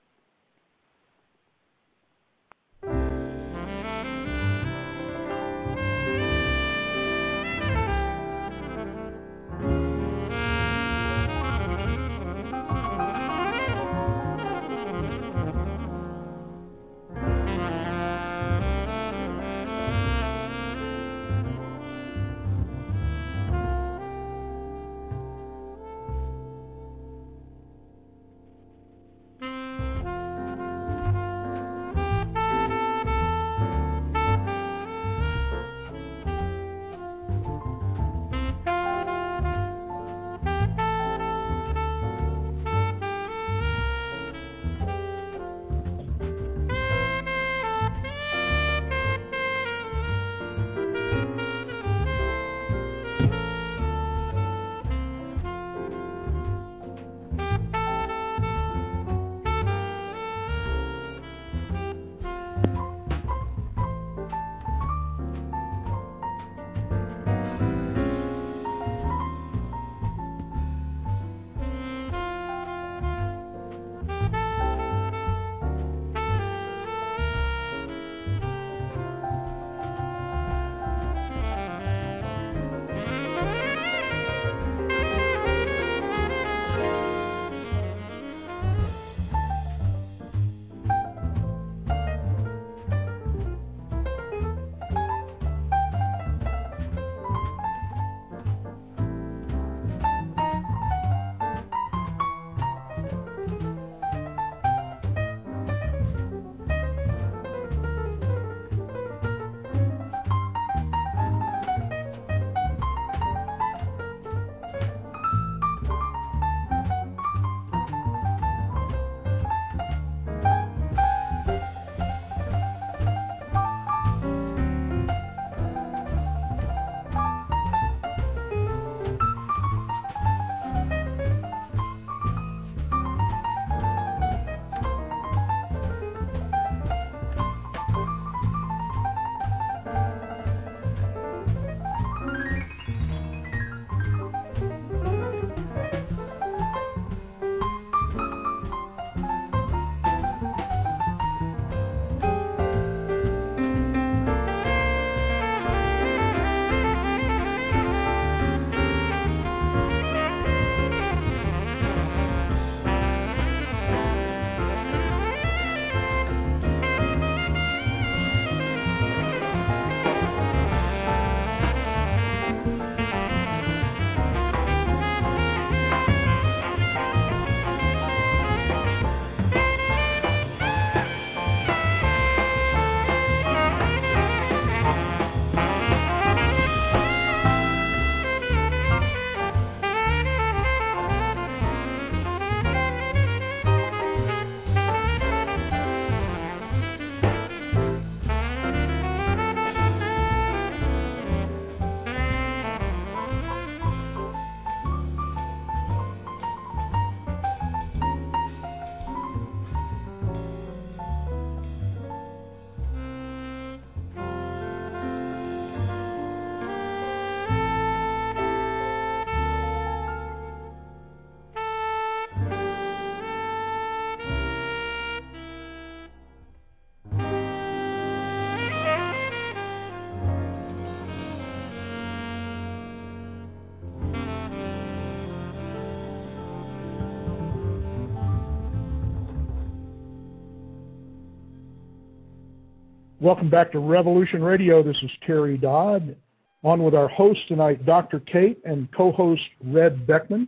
Welcome back to Revolution Radio. This is Terry Dodd. On with our host tonight, Doctor Kate, and co-host Red Beckman.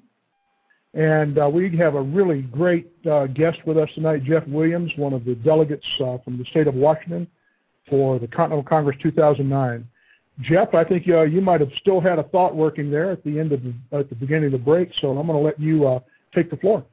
And uh, we have a really great uh, guest with us tonight, Jeff Williams, one of the delegates uh, from the state of Washington for the Continental Congress two thousand nine. Jeff, I think uh, you might have still had a thought working there at the end of the, at the beginning of the break, so I'm going to let you uh, take the floor.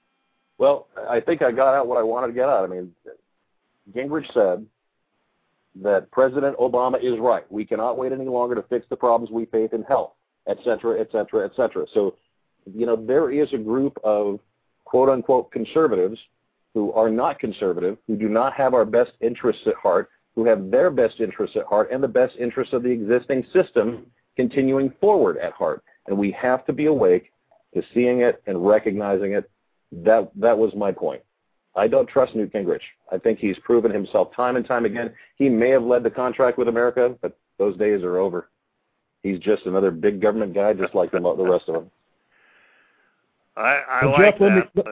Well, I think I got out what I wanted to get out. I mean, Gingrich said that President Obama is right. We cannot wait any longer to fix the problems we face in health, et cetera, et cetera, et cetera. So, you know, there is a group of quote-unquote conservatives who are not conservative, who do not have our best interests at heart, who have their best interests at heart and the best interests of the existing system continuing forward at heart. And we have to be awake to seeing it and recognizing it. That that was my point. I don't trust Newt Gingrich. I think he's proven himself time and time again. He may have led the contract with America, but those days are over. He's just another big government guy, just like the, the rest of them. I, I well, like Jeff, that. Me...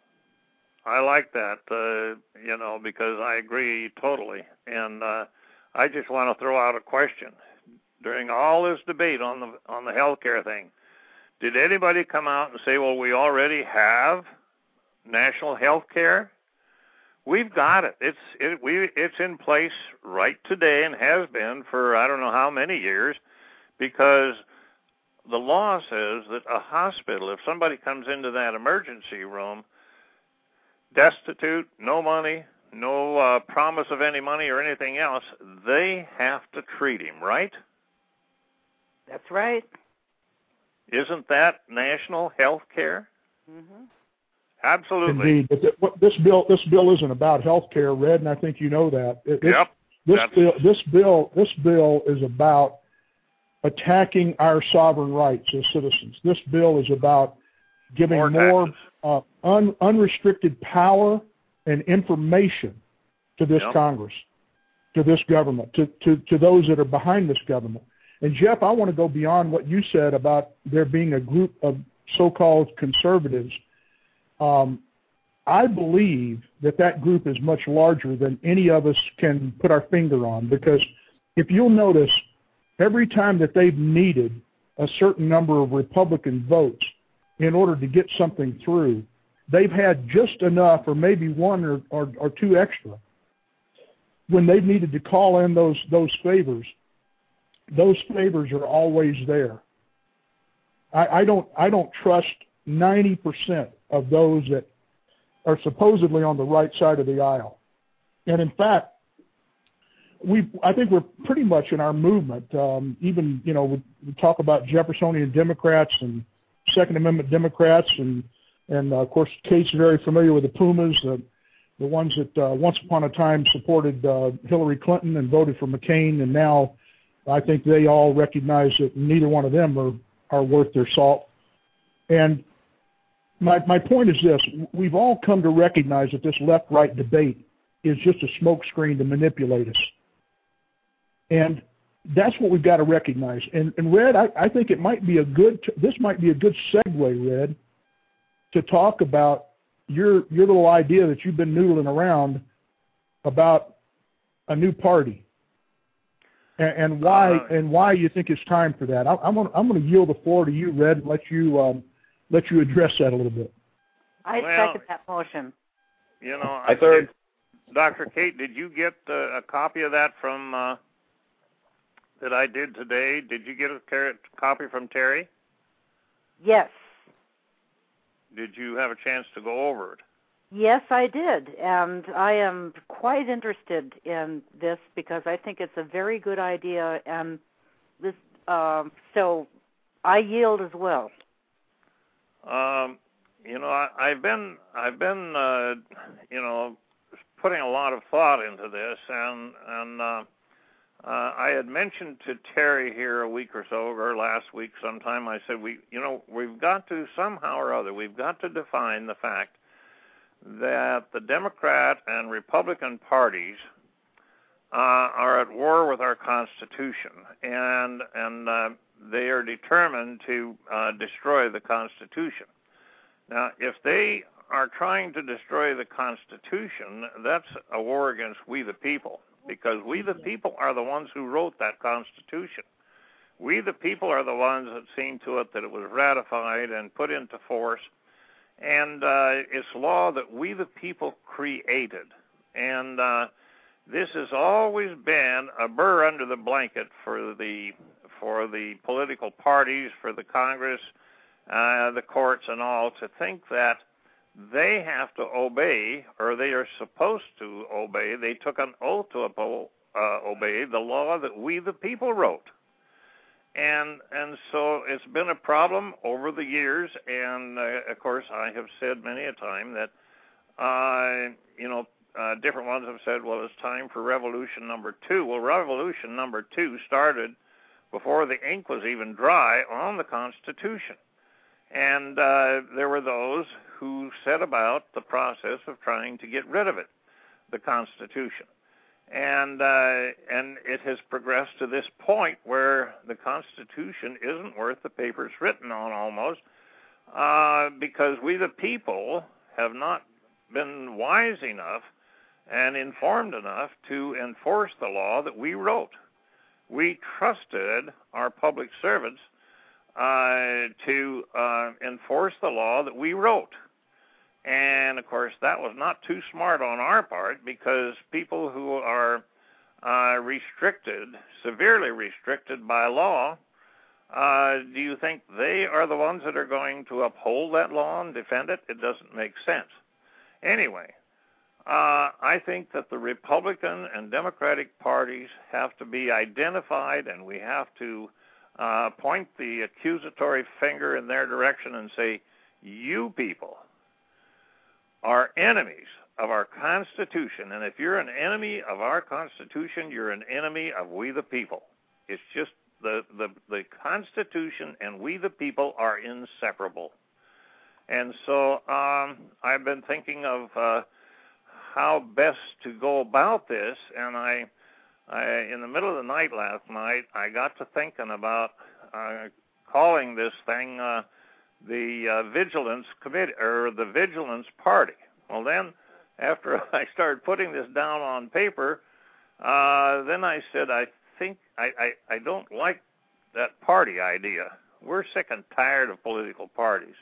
I like that, uh, you know, because I agree totally. And uh, I just want to throw out a question. During all this debate on the on the healthcare thing, did anybody come out and say, well, we already have national health care? We've got it. It's it, we it's in place right today and has been for I don't know how many years, because the law says that a hospital, if somebody comes into that emergency room, destitute, no money, no uh, promise of any money or anything else, they have to treat him, right? That's right. Isn't that national health care? Mm-hmm. Absolutely. Indeed. But th- what, this bill, this bill isn't about health care, Red, and I think you know that. It, yep. This bill, this bill, this bill is about attacking our sovereign rights as citizens. This bill is about giving more, more uh, un, unrestricted power and information to this yep. Congress, to this government, to, to, to those that are behind this government. And, Jeff, I want to go beyond what you said about there being a group of so-called conservatives. Um, I believe that that group is much larger than any of us can put our finger on, because if you'll notice, every time that they've needed a certain number of Republican votes in order to get something through, they've had just enough, or maybe one or, or, or two extra. When they've needed to call in those those favors, those favors are always there. I, I don't I don't trust ninety percent of those that are supposedly on the right side of the aisle. And in fact, we I think we're pretty much in our movement. Um, even, you know, we, we talk about Jeffersonian Democrats and Second Amendment Democrats, and, and uh, of course, Kate's very familiar with the Pumas, uh, the ones that uh, once upon a time supported uh, Hillary Clinton and voted for McCain, and now I think they all recognize that neither one of them are, are worth their salt. And my my point is this: we've all come to recognize that this left-right debate is just a smokescreen to manipulate us. And that's what we've got to recognize. And, and Red, I, I think it might be a good, this might be a good segue, Red, to talk about your your little idea that you've been noodling around about a new party, and, and why uh, and why you think it's time for that. I, I'm gonna, I'm going to yield the floor to you, Red, and let you um, let you address that a little bit. I well, second that motion. You know, I third. Doctor Kate, did you get uh, a copy of that from uh, that I did today? Did you get a copy from Terry? Yes. Did you have a chance to go over it? Yes, I did, and I am quite interested in this because I think it's a very good idea, and this. Um, so, I yield as well. Um, you know, I, I've been, I've been, uh, you know, putting a lot of thought into this, and and uh, uh, I had mentioned to Terry here a week or so, or last week sometime, I said, we, you know, we've got to somehow or other, we've got to define the fact that the Democrat and Republican parties uh, are at war with our Constitution, and and uh, they are determined to uh, destroy the Constitution. Now, if they are trying to destroy the Constitution, that's a war against we the people, because we the people are the ones who wrote that Constitution. We the people are the ones that seen to it that it was ratified and put into force, and uh, it's law that we the people created. And uh, this has always been a burr under the blanket for the for the political parties, for the Congress, uh, the courts and all, to think that they have to obey, or they are supposed to obey. They took an oath to uh, obey the law that we, the people, wrote. And and so it's been a problem over the years, and uh, of course I have said many a time that, uh, you know, uh, different ones have said, well, it's time for revolution number two. Well, revolution number two started before the ink was even dry on the Constitution. And uh, there were those who set about the process of trying to get rid of it, the Constitution. And uh, and it has progressed to this point where the Constitution isn't worth the paper it's written on almost, uh, because we the people have not been wise enough and informed enough to enforce the law that we wrote. We trusted our public servants uh, to uh, enforce the law that we wrote. And, of course, that was not too smart on our part, because people who are uh, restricted, severely restricted by law, uh, do you think they are the ones that are going to uphold that law and defend it? It doesn't make sense. Anyway, uh, I think that the Republican and Democratic parties have to be identified, and we have to uh, point the accusatory finger in their direction and say, you people are enemies of our Constitution, and if you're an enemy of our Constitution, you're an enemy of we the people. It's just the, the, the Constitution and we the people are inseparable. And so um, I've been thinking of uh, how best to go about this, and I, I, in the middle of the night last night, I got to thinking about uh, calling this thing uh, the uh, Vigilance Committee, or the Vigilance Party. Well, then, after I started putting this down on paper, uh, then I said, I think I, I, I don't like that party idea. We're sick and tired of political parties.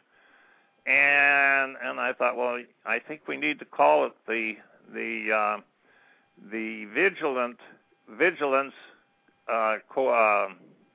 And and I thought, well, I think we need to call it the the uh, the Vigilant Vigilance uh, co- uh,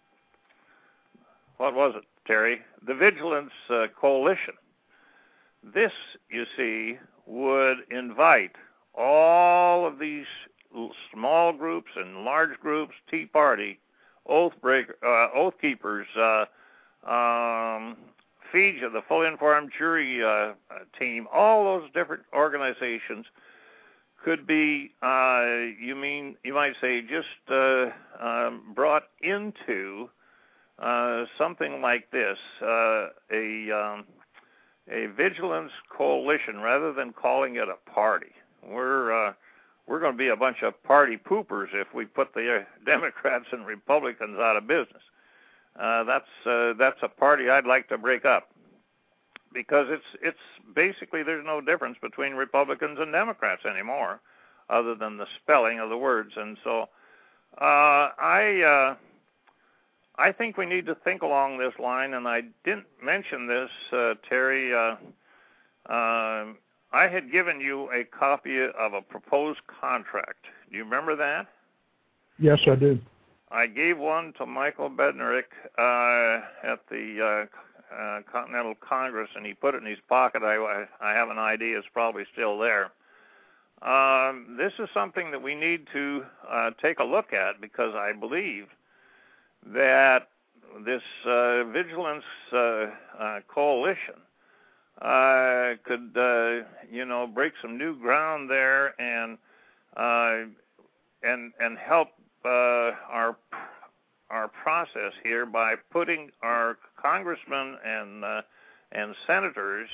what was it, Terry? The Vigilance uh, Coalition. This, you see, would invite all of these small groups and large groups, Tea Party, Oath breaker, uh, Oath Keepers, uh, um, F I J A, the Fully Informed Jury uh, team, all those different organizations could be, uh, you mean, you might say, just uh, um, brought into Uh, something like this, uh, a um, a vigilance coalition, rather than calling it a party. We're uh, we're going to be a bunch of party poopers if we put the uh, Democrats and Republicans out of business. Uh, that's uh, that's a party I'd like to break up, because it's it's basically there's no difference between Republicans and Democrats anymore, other than the spelling of the words. And so uh, I. Uh, I think we need to think along this line, and I didn't mention this, uh, Terry. Uh, uh, I had given you a copy of a proposed contract. Do you remember that? Yes, I do. I gave one to Michael Bednarik uh, at the uh, uh, Continental Congress, and he put it in his pocket. I, I have an idea it's probably still there. Um, this is something that we need to uh, take a look at, because I believe that this uh, vigilance uh, uh, coalition uh, could, uh, you know, break some new ground there, and uh, and and help uh, our our process here by putting our congressmen and uh, and senators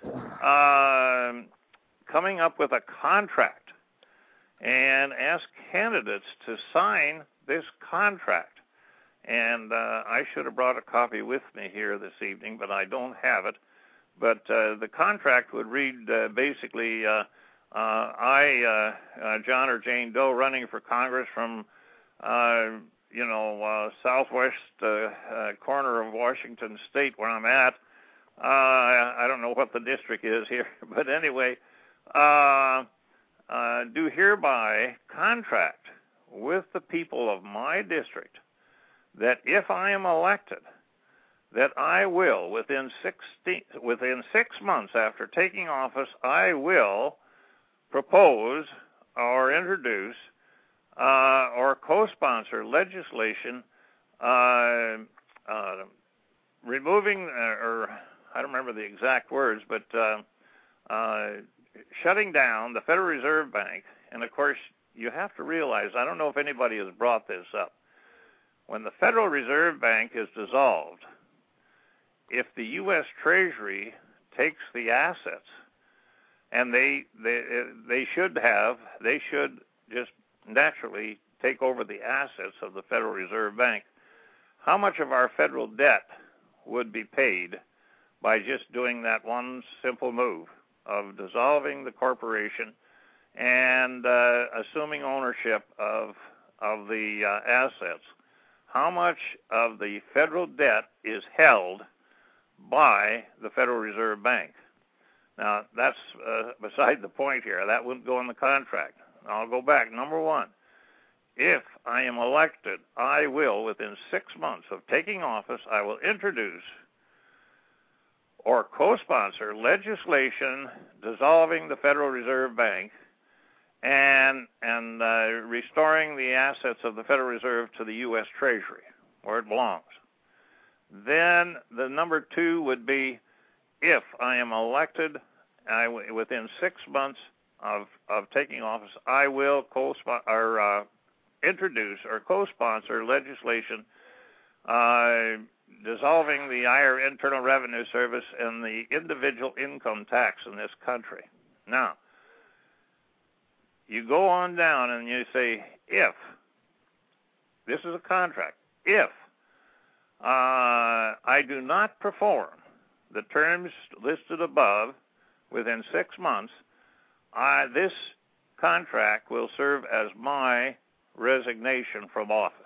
uh, coming up with a contract, and ask candidates to sign this contract. And uh, I should have brought a copy with me here this evening, but I don't have it. But uh, the contract would read uh, basically, uh, uh, I, uh, uh, John or Jane Doe, running for Congress from, uh, you know, uh, southwest uh, uh, corner of Washington State, where I'm at. Uh, I don't know what the district is here, but anyway, uh, uh, do hereby contract with the people of my district that if I am elected, that I will, within sixteen, within six months after taking office, I will propose or introduce uh, or co-sponsor legislation uh, uh, removing, uh, or I don't remember the exact words, but uh, uh, shutting down the Federal Reserve Bank. And, of course, you have to realize, I don't know if anybody has brought this up, when the Federal Reserve Bank is dissolved, if the U S Treasury takes the assets, and they they they should have, they should just naturally take over the assets of the Federal Reserve Bank, how much of our federal debt would be paid by just doing that one simple move of dissolving the corporation and uh, assuming ownership of of the uh, assets? How much of the federal debt is held by the Federal Reserve Bank? Now, that's uh, beside the point here. That wouldn't go in the contract. I'll go back. Number one, if I am elected, I will, within six months of taking office, I will introduce or co-sponsor legislation dissolving the Federal Reserve Bank and and uh, restoring the assets of the Federal Reserve to the U S Treasury, where it belongs. Then the number two would be, if I am elected, I, within six months of, of taking office, I will co-sponsor or uh, introduce or co-sponsor legislation uh, dissolving the I R S, Internal Revenue Service, and the individual income tax in this country. Now, you go on down and you say, if, this is a contract, if uh, I do not perform the terms listed above within six months, I, this contract will serve as my resignation from office.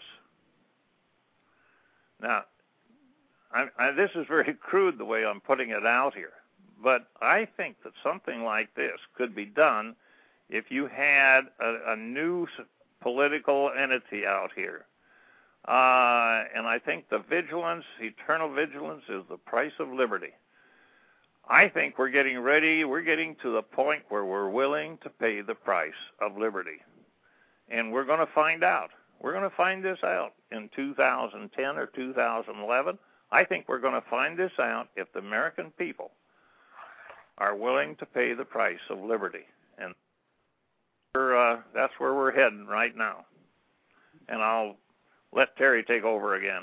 Now, I, I, this is very crude the way I'm putting it out here, but I think that something like this could be done if you had a, a new political entity out here. Uh, and I think the vigilance, eternal vigilance, is the price of liberty. I think we're getting ready, we're getting to the point where we're willing to pay the price of liberty. And we're going to find out. We're going to find this out in two thousand ten or two thousand eleven. I think we're going to find this out if the American people are willing to pay the price of liberty. And we're, uh, that's where we're heading right now. And I'll let Terry take over again.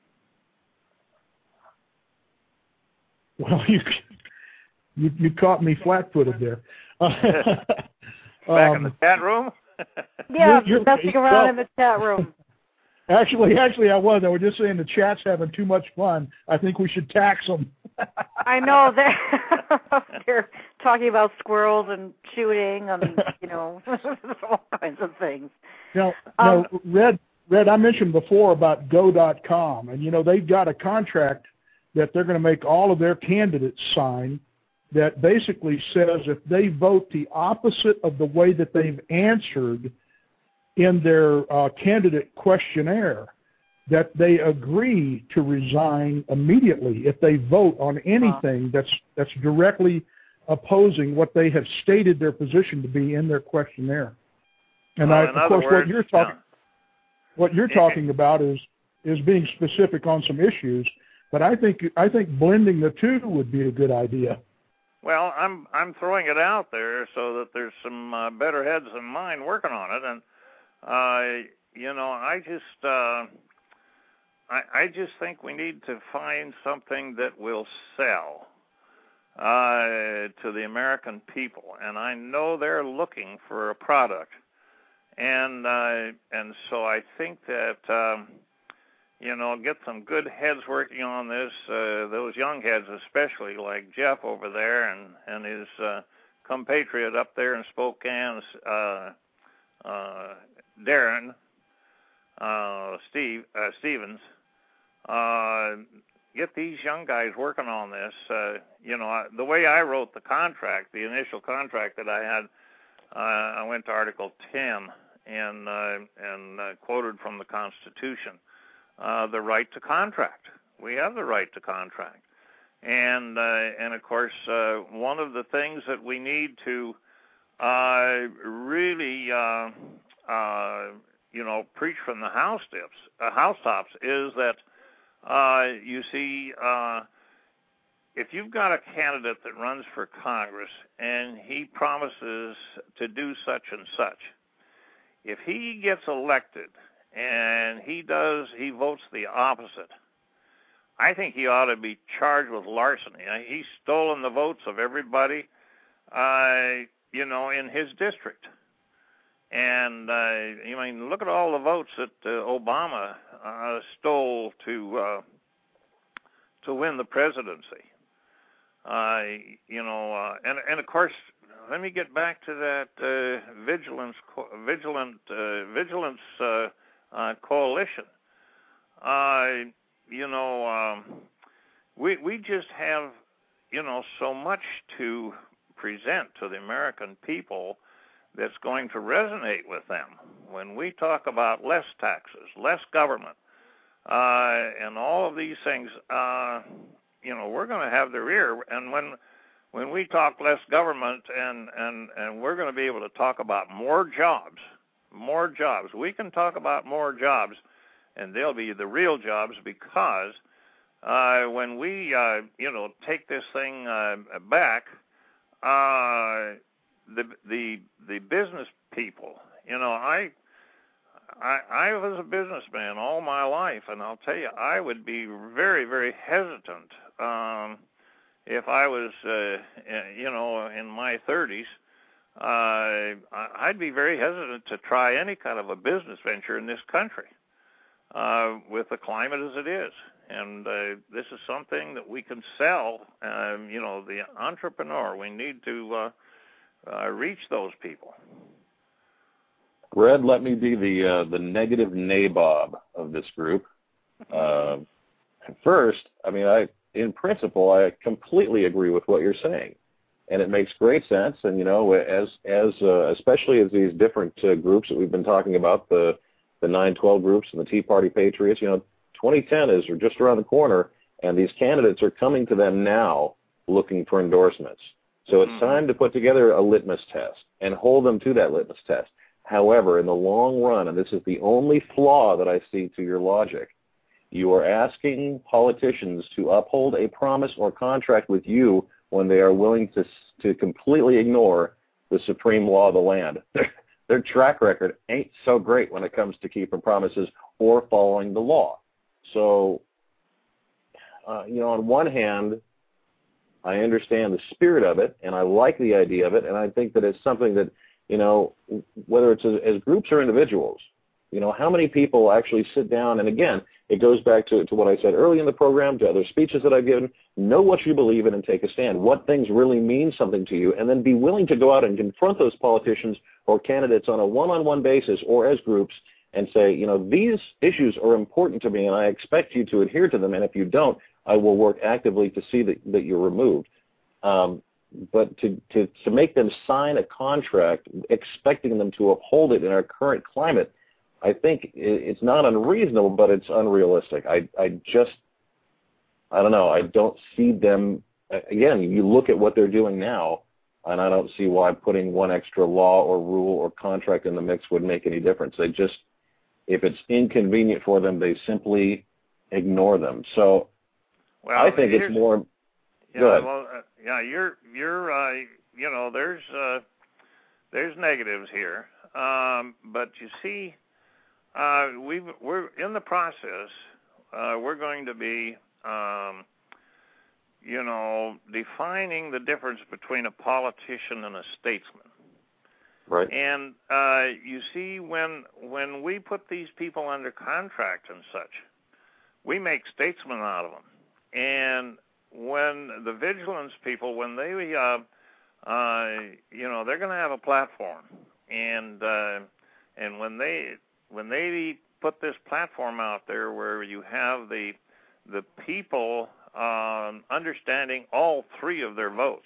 Well, you you, you caught me flat-footed there. Back um, in the chat room? Yeah, You're- you're- messing around well- in the chat room. Actually, actually, I was. I was just saying the chat's having too much fun. I think we should tax them. I know they're they're talking about squirrels and shooting and you know all kinds of things. Now, Um, now, Red, Red, I mentioned before about go dot com, and you know they've got a contract that they're going to make all of their candidates sign that basically says if they vote the opposite of the way that they've answered in their uh, candidate questionnaire, that they agree to resign immediately if they vote on anything that's that's directly opposing what they have stated their position to be in their questionnaire. And well, I, in of course, words, what you're talking yeah. what you're talking about is is being specific on some issues. But I think I think blending the two would be a good idea. Well, I'm I'm throwing it out there so that there's some uh, better heads than mine working on it, and uh, you know, I just uh, I, I just think we need to find something that will sell uh, to the American people, and I know they're looking for a product, and uh, and so I think that. Um, You know, get some good heads working on this, uh, those young heads especially, like Jeff over there and, and his uh, compatriot up there in Spokane, uh, uh, Darren uh, Steve uh, Stevens. Uh, get these young guys working on this. Uh, you know, I, the way I wrote the contract, the initial contract that I had, uh, I went to Article ten and, uh, and uh, quoted from the Constitution. Uh, the right to contract. We have the right to contract. And, uh, and of course, uh, one of the things that we need to uh, really uh, uh, you know, preach from the housetops, uh, housetops is that uh, you see, uh, if you've got a candidate that runs for Congress and he promises to do such and such, if he gets elected and he does, he votes the opposite, I think he ought to be charged with larceny. He's stolen the votes of everybody, uh, you know, in his district. And, uh, I mean, look at all the votes that uh, Obama uh, stole to uh, to win the presidency. Uh, you know, uh, and, and, of course, let me get back to that uh, vigilance, vigilant, uh, vigilance uh, uh, coalition. Uh, you know, um, we we just have, you know, so much to present to the American people that's going to resonate with them. When we talk about less taxes, less government, uh, and all of these things, uh, you know, we're going to have their ear. And when when we talk less government, and, and, and we're going to be able to talk about more jobs, more jobs. We can talk about more jobs, and they'll be the real jobs, because uh, when we, uh, you know, take this thing uh, back, uh, the the the business people, you know, I, I I was a businessman all my life, and I'll tell you, I would be very, very hesitant um, if I was, uh, you know, in my thirties. Uh, I'd be very hesitant to try any kind of a business venture in this country uh, with the climate as it is. And uh, this is something that we can sell. Um, you know, the entrepreneur. We need to uh, uh, reach those people. Red, let me be the uh, the negative nabob of this group. Uh, first, I mean, I in principle, I completely agree with what you're saying, and it makes great sense. And you know, as as uh, especially as these different uh, groups that we've been talking about, the the nine twelve groups and the Tea Party Patriots, you know, twenty ten is just around the corner, and these candidates are coming to them now looking for endorsements. So it's mm-hmm. time to put together a litmus test and hold them to that litmus test. However, in the long run, and this is the only flaw that I see to your logic, you are asking politicians to uphold a promise or contract with you when they are willing to to completely ignore the supreme law of the land. Their track record ain't so great when it comes to keeping promises or following the law. So, uh, you know, on one hand, I understand the spirit of it, and I like the idea of it, and I think that it's something that, you know, whether it's as, as groups or individuals, you know, how many people actually sit down, and again, it goes back to, to what I said early in the program, to other speeches that I've given, know what you believe in and take a stand, what things really mean something to you, and then be willing to go out and confront those politicians or candidates on a one-on-one basis or as groups and say, you know, these issues are important to me and I expect you to adhere to them, and if you don't, I will work actively to see that, that you're removed. Um, but to, to, to make them sign a contract expecting them to uphold it in our current climate, I think it's not unreasonable, but it's unrealistic. I, I just, I don't know, I don't see them, again, you look at what they're doing now, and I don't see why putting one extra law or rule or contract in the mix would make any difference. They just, if it's inconvenient for them, they simply ignore them. So well, I think it's more, yeah, go ahead. Well, uh, yeah, you're, you're, uh, you know, there's, uh, there's negatives here, um, but you see, Uh, we've, we're in the process. Uh, we're going to be, um, you know, defining the difference between a politician and a statesman. Right. And uh, you see, when when we put these people under contract and such, we make statesmen out of them. And when the vigilance people, when they, uh, uh, you know, they're going to have a platform, and uh, and when they When they put this platform out there where you have the the people um, understanding all three of their votes,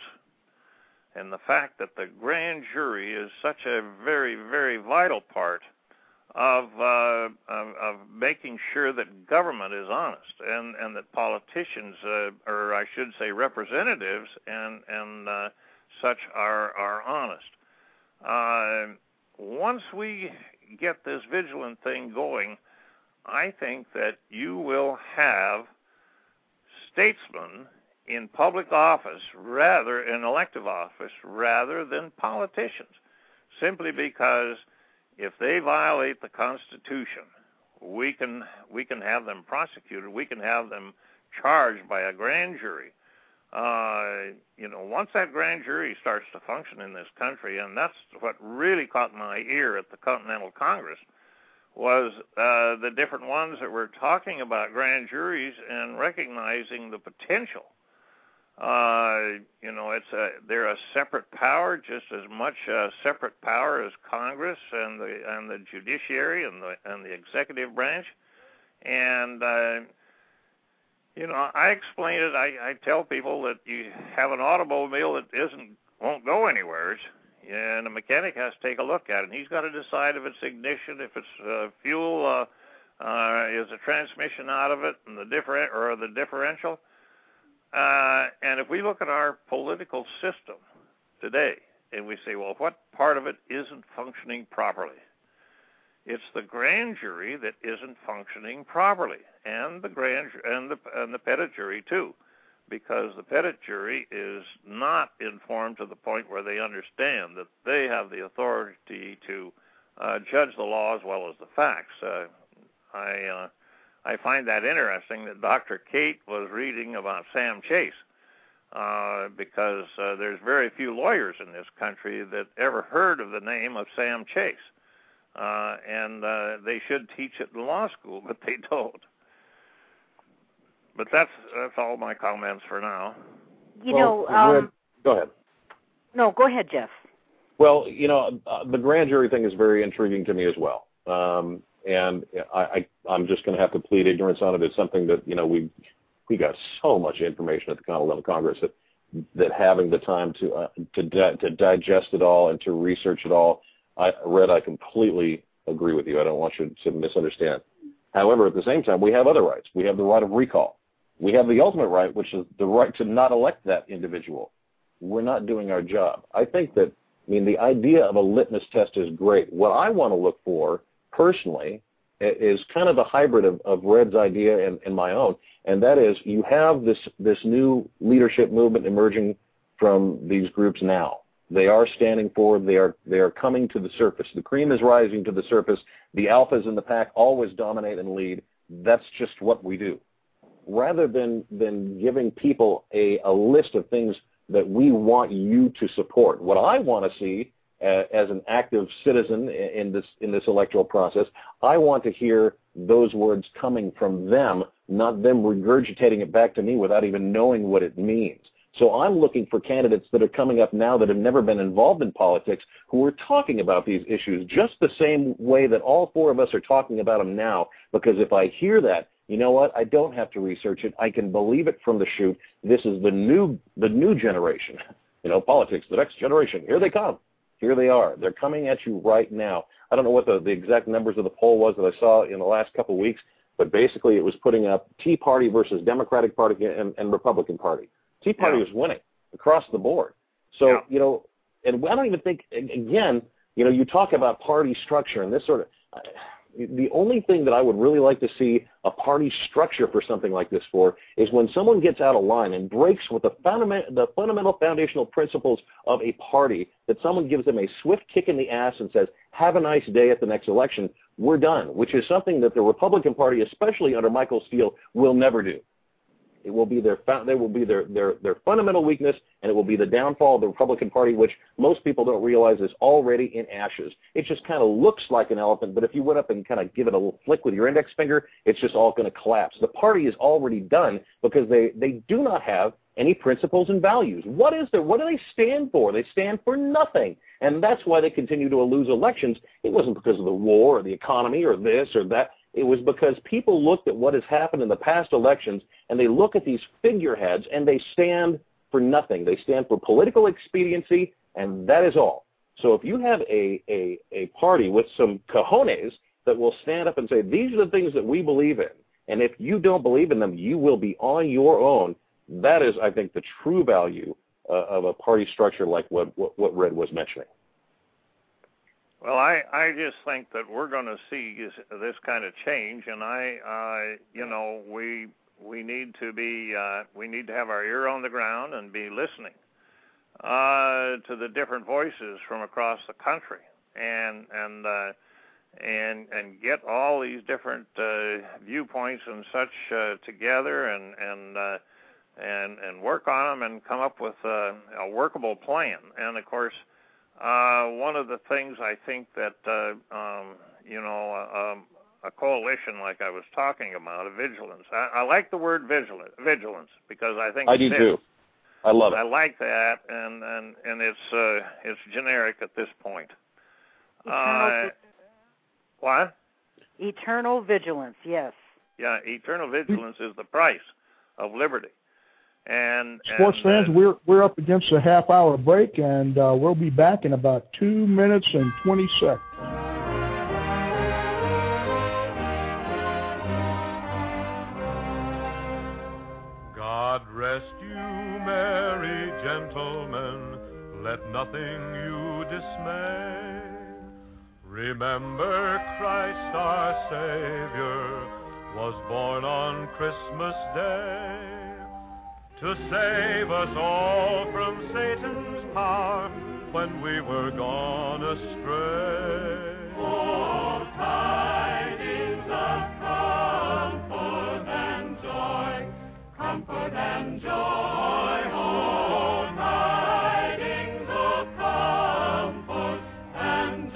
and the fact that the grand jury is such a very, very vital part of uh, of, of making sure that government is honest, and, and that politicians, uh, or I should say representatives, and and uh, such are are honest. Uh, once we get this vigilant thing going, I think that you will have statesmen in public office, rather in elective office, rather than politicians, simply because if they violate the Constitution, we can we can have them prosecuted. We can have them charged by a grand jury. Uh, you know, once that grand jury starts to function in this country, and that's what really caught my ear at the Continental Congress, was uh, the different ones that were talking about grand juries and recognizing the potential. Uh, you know, it's a, they're a separate power, just as much a separate power as Congress and the and the judiciary and the and the executive branch. And uh, you know, I explain it. I, I tell people that you have an automobile that isn't won't go anywhere, and a mechanic has to take a look at it. And he's got to decide if it's ignition, if it's uh, fuel, uh, uh, is the transmission out of it, and the different or the differential. Uh, and if we look at our political system today and we say, well, what part of it isn't functioning properly? It's the grand jury that isn't functioning properly, and the grand and the and the petit jury too, because the petit jury is not informed to the point where they understand that they have the authority to uh, judge the law as well as the facts. Uh, I. Uh, I find that interesting that Doctor Kate was reading about Sam Chase, uh, because uh, there's very few lawyers in this country that ever heard of the name of Sam Chase, uh, and uh, they should teach it in law school, but they don't. But that's that's all my comments for now. You well, know, um, go ahead. No, go ahead, Jeff. Well, you know, uh, the grand jury thing is very intriguing to me as well. Um, And I, I, I'm just going to have to plead ignorance on it. It's something that, you know, we we got so much information at the Continental Congress that that having the time to uh, to di- to digest it all and to research it all, I Red, I completely agree with you. I don't want you to misunderstand. However, at the same time, we have other rights. We have the right of recall. We have the ultimate right, which is the right to not elect that individual. We're not doing our job. I think that, I mean, the idea of a litmus test is great. What I want to look for personally is kind of a hybrid of, of Red's idea and, and my own, and that is you have this this new leadership movement emerging from these groups now. They are standing forward. They are they are coming to the surface. The cream is rising to the surface. The alphas in the pack always dominate and lead. That's just what we do. Rather than than giving people a, a list of things that we want you to support, what I want to see as an active citizen in this in this electoral process, I want to hear those words coming from them, not them regurgitating it back to me without even knowing what it means. So I'm looking for candidates that are coming up now that have never been involved in politics, who are talking about these issues just the same way that all four of us are talking about them now, because if I hear that, you know what, I don't have to research it. I can believe it from the chute. This is the new the new generation. You know, politics, the next generation. Here they come. Here they are. They're coming at you right now. I don't know what the, the exact numbers of the poll was that I saw in the last couple of weeks, but basically it was putting up Tea Party versus Democratic Party and, and Republican Party. Tea Party yeah. was winning across the board. So, yeah. you know, and I don't even think, again, you know, you talk about party structure and this sort of, uh, the only thing that I would really like to see a party structure for something like this for is when someone gets out of line and breaks with the, fundament, the fundamental foundational principles of a party, that someone gives them a swift kick in the ass and says, have a nice day at the next election, we're done, which is something that the Republican Party, especially under Michael Steele, will never do. It will be their they will be their, their, their fundamental weakness, and it will be the downfall of the Republican Party, which most people don't realize is already in ashes. It just kind of looks like an elephant, but if you went up and kind of give it a little flick with your index finger, it's just all going to collapse. The party is already done because they, they do not have any principles and values. What is there? What do they stand for? They stand for nothing, and that's why they continue to lose elections. It wasn't because of the war or the economy or this or that. It was because people looked at what has happened in the past elections, and they look at these figureheads, and they stand for nothing. They stand for political expediency, and that is all. So if you have a, a, a party with some cojones that will stand up and say, these are the things that we believe in, and if you don't believe in them, you will be on your own, that is, I think, the true value uh, of a party structure like what, what, what Red was mentioning. Well, I, I just think that we're going to see this kind of change, and I, uh, you know, we we need to be uh, we need to have our ear on the ground and be listening uh, to the different voices from across the country, and and uh, and and get all these different uh, viewpoints and such uh, together, and and uh, and and work on them and come up with a, a workable plan. And of course, uh, one of the things I think that uh, um, you know uh, um, a coalition like I was talking about, a vigilance. I, I like the word vigilance, vigilance because I think I do too. I love it. I like that, and and and it's uh, it's generic at this point. Eternal, uh, what? Eternal vigilance. Yes. Yeah, eternal vigilance is the price of liberty. And sports and, fans, uh, we're we're up against a half hour break, and uh, we'll be back in about two minutes and twenty seconds. God rest you, merry gentlemen, let nothing you dismay. Remember Christ our Savior was born on Christmas Day to save us all from Satan's power when we were gone astray. Oh, tidings of comfort and joy, comfort and joy, oh, tidings of comfort and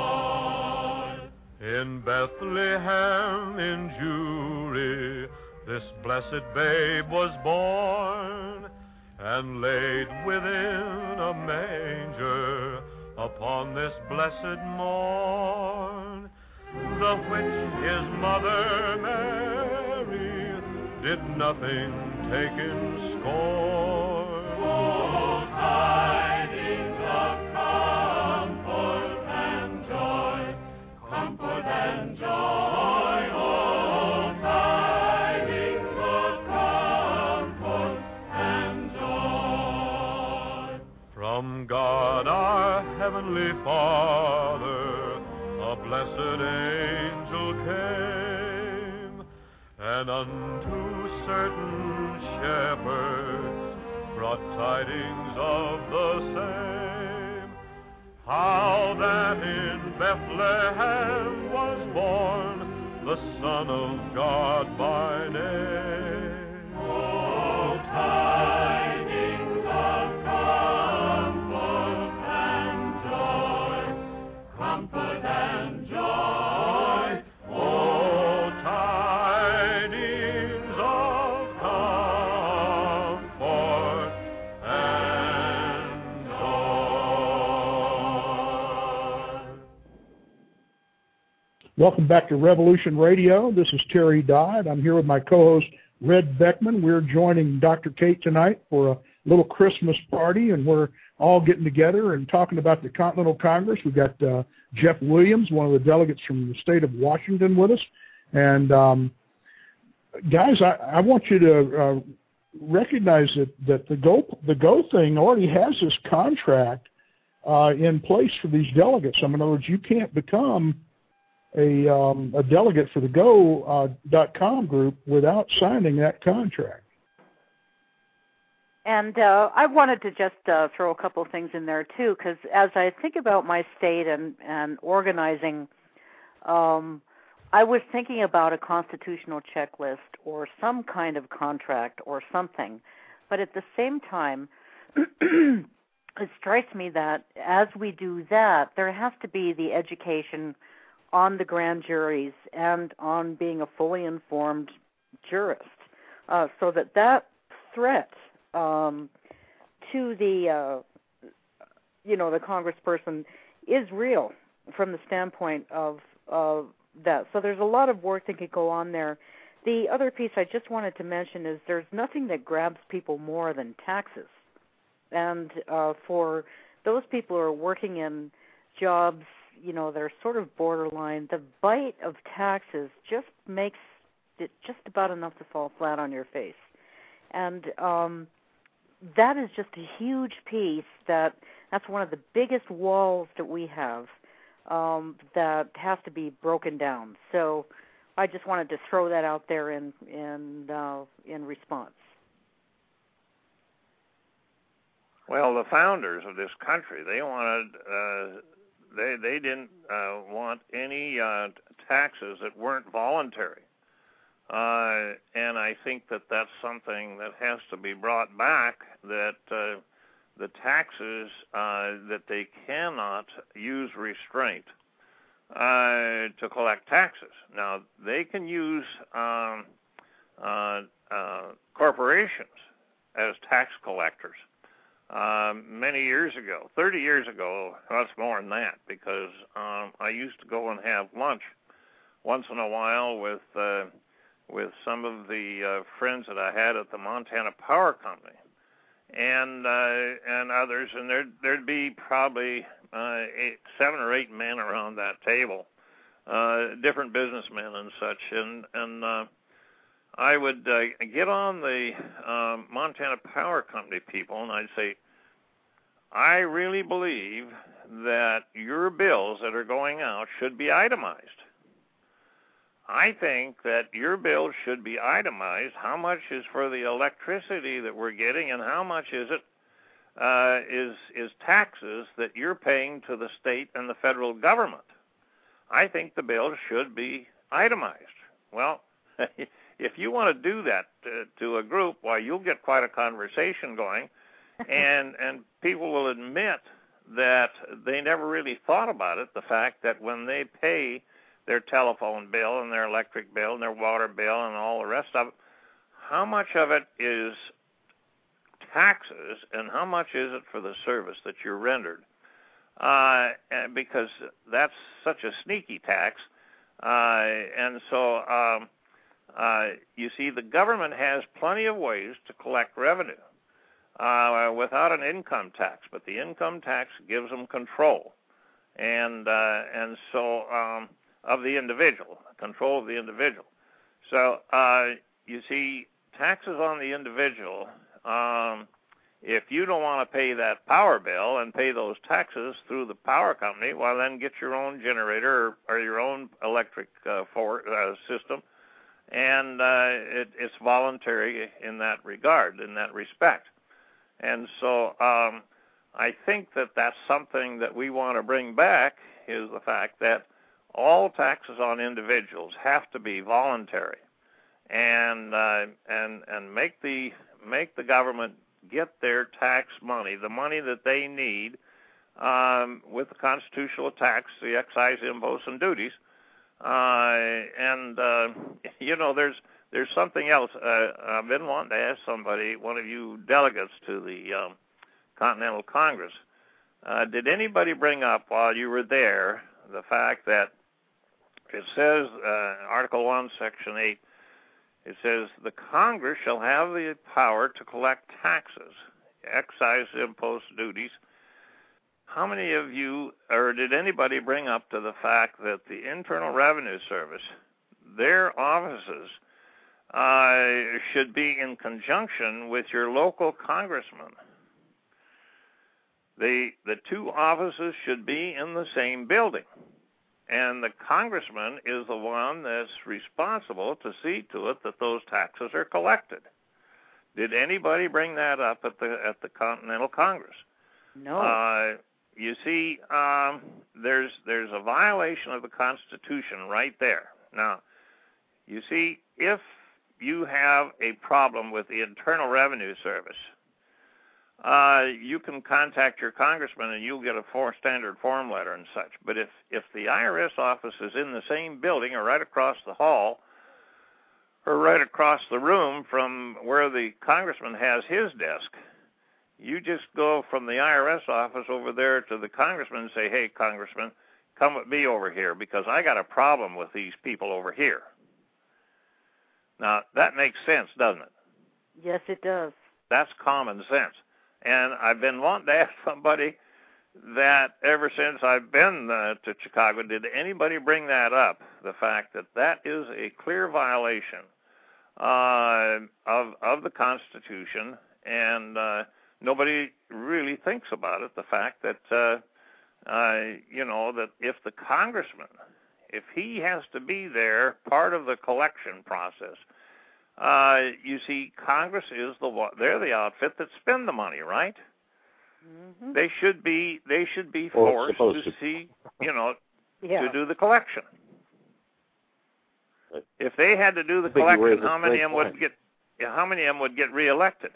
joy. In Bethlehem, in Jewry, this blessed babe was born, and laid within a manger upon this blessed morn, the which his mother Mary did nothing take in scorn. Oh, tidings of comfort and joy, comfort and joy, oh, tidings of comfort and joy. From God our Heavenly Father, a blessed angel came, and unto certain shepherds brought tidings of the same, how that in Bethlehem was born the Son of God by name. Oh, tidings of comfort and joy, comfort and joy, oh, tidings of comfort and joy. Welcome back to Revolution Radio. This is Terry Dodd. I'm here with my co-host, Red Beckman. We're joining Doctor Kate tonight for a little Christmas party, and we're all getting together and talking about the Continental Congress. We've got uh, Jeff Williams, one of the delegates from the state of Washington, with us. And, um, guys, I, I want you to uh, recognize that, that the Go the Go thing already has this contract uh, in place for these delegates. In other words, you can't become a, um, a delegate for the Go dot com uh, group without signing that contract. And uh, I wanted to just uh, throw a couple of things in there, too, because as I think about my state and, and organizing, um, I was thinking about a constitutional checklist or some kind of contract or something. But at the same time, it strikes me that as we do that, there has to be the education on the grand juries and on being a fully informed jurist, uh, so that that threat Um, to the, uh, you know, the congressperson is real from the standpoint of uh, that. So there's a lot of work that could go on there. The other piece I just wanted to mention is there's nothing that grabs people more than taxes. And uh, for those people who are working in jobs, you know, they're sort of borderline, the bite of taxes just makes it just about enough to fall flat on your face. And um, that is just a huge piece that that's one of the biggest walls that we have um, that has to be broken down. So I just wanted to throw that out there in in uh, in response. Well, the founders of this country, they wanted, uh, they they didn't uh, want any uh, taxes that weren't voluntary, uh, and I think that that's something that has to be brought back. That uh, the taxes uh, that they cannot use restraint uh, to collect taxes. Now they can use um, uh, uh, corporations as tax collectors. Um, many years ago, thirty years ago, that's more than that, because um, I used to go and have lunch once in a while with uh, with some of the uh, friends that I had at the Montana Power Company, and uh, and others, and there'd there'd be probably uh, eight, seven or eight men around that table, uh, different businessmen and such, and and uh, I would uh, get on the um, Montana Power Company people, and I'd say, I really believe that your bills that are going out should be itemized. I think that your bills should be itemized. How much is for the electricity that we're getting, and how much is it uh, is is taxes that you're paying to the state and the federal government? I think the bills should be itemized. Well, if you want to do that to, to a group, why, you'll get quite a conversation going, and and people will admit that they never really thought about it, the fact that when they pay their telephone bill and their electric bill and their water bill and all the rest of it, how much of it is taxes and how much is it for the service that you're rendered? Uh, because that's such a sneaky tax. Uh, and so, um, uh, you see, the government has plenty of ways to collect revenue uh, without an income tax, but the income tax gives them control. And, uh, and so, um, of the individual, control of the individual. So, uh, you see, taxes on the individual, um, if you don't want to pay that power bill and pay those taxes through the power company, well, then get your own generator or, or your own electric uh, for, uh, system, and uh, it, it's voluntary in that regard, in that respect. And so um, I think that that's something that we want to bring back, is the fact that all taxes on individuals have to be voluntary, and uh, and and make the make the government get their tax money, the money that they need, um, with the constitutional tax, the excise, imposts, and duties. Uh, and uh, you know, there's there's something else. Uh, I've been wanting to ask somebody, one of you delegates to the um, Continental Congress, uh, did anybody bring up while you were there the fact that it says, uh, Article one, Section eight, it says, the Congress shall have the power to collect taxes, excise, imposts, duties. How many of you, or did anybody bring up to the fact that the Internal Revenue Service, their offices, uh, should be in conjunction with your local congressman? The, the two offices should be in the same building. And the congressman is the one that's responsible to see to it that those taxes are collected. Did anybody bring that up at the at the Continental Congress? No. Uh, you see, um, there's there's a violation of the Constitution right there. Now, you see, if you have a problem with the Internal Revenue Service, Uh, you can contact your congressman and you'll get a four standard form letter and such. But if, if the I R S office is in the same building or right across the hall or right across the room from where the congressman has his desk, you just go from the I R S office over there to the congressman and say, hey, congressman, come with me over here because I got a problem with these people over here. Now, that makes sense, doesn't it? Yes, it does. That's common sense. And I've been wanting to ask somebody that ever since I've been uh, to Chicago, did anybody bring that up, the fact that that is a clear violation uh, of of the Constitution, and uh, nobody really thinks about it, the fact that uh, uh, you know, that if the congressman, if he has to be there, part of the collection process, uh, you see, Congress is the they're the outfit that spend the money, right? Mm-hmm. They should be they should be forced to, to see, you know, yeah. to do the collection. If they had to do the I collection, how many of them would get? Yeah, how many of them would get reelected?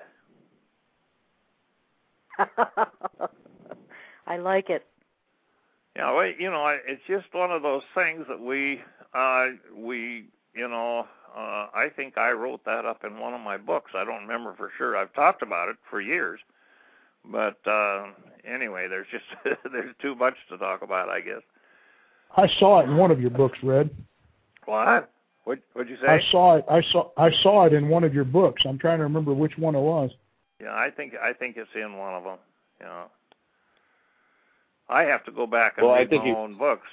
I like it. Yeah, well, you know, it's just one of those things that we, uh, we, you know, uh, I think I wrote that up in one of my books. I don't remember for sure. I've talked about it for years, but uh, anyway, there's just there's too much to talk about, I guess. I saw it in one of your books, Red. What? What? What'd you say? I saw it. I saw. I saw it in one of your books. I'm trying to remember which one it was. Yeah, I think I think it's in one of them. Yeah. I have to go back and well, read I think my you, own books.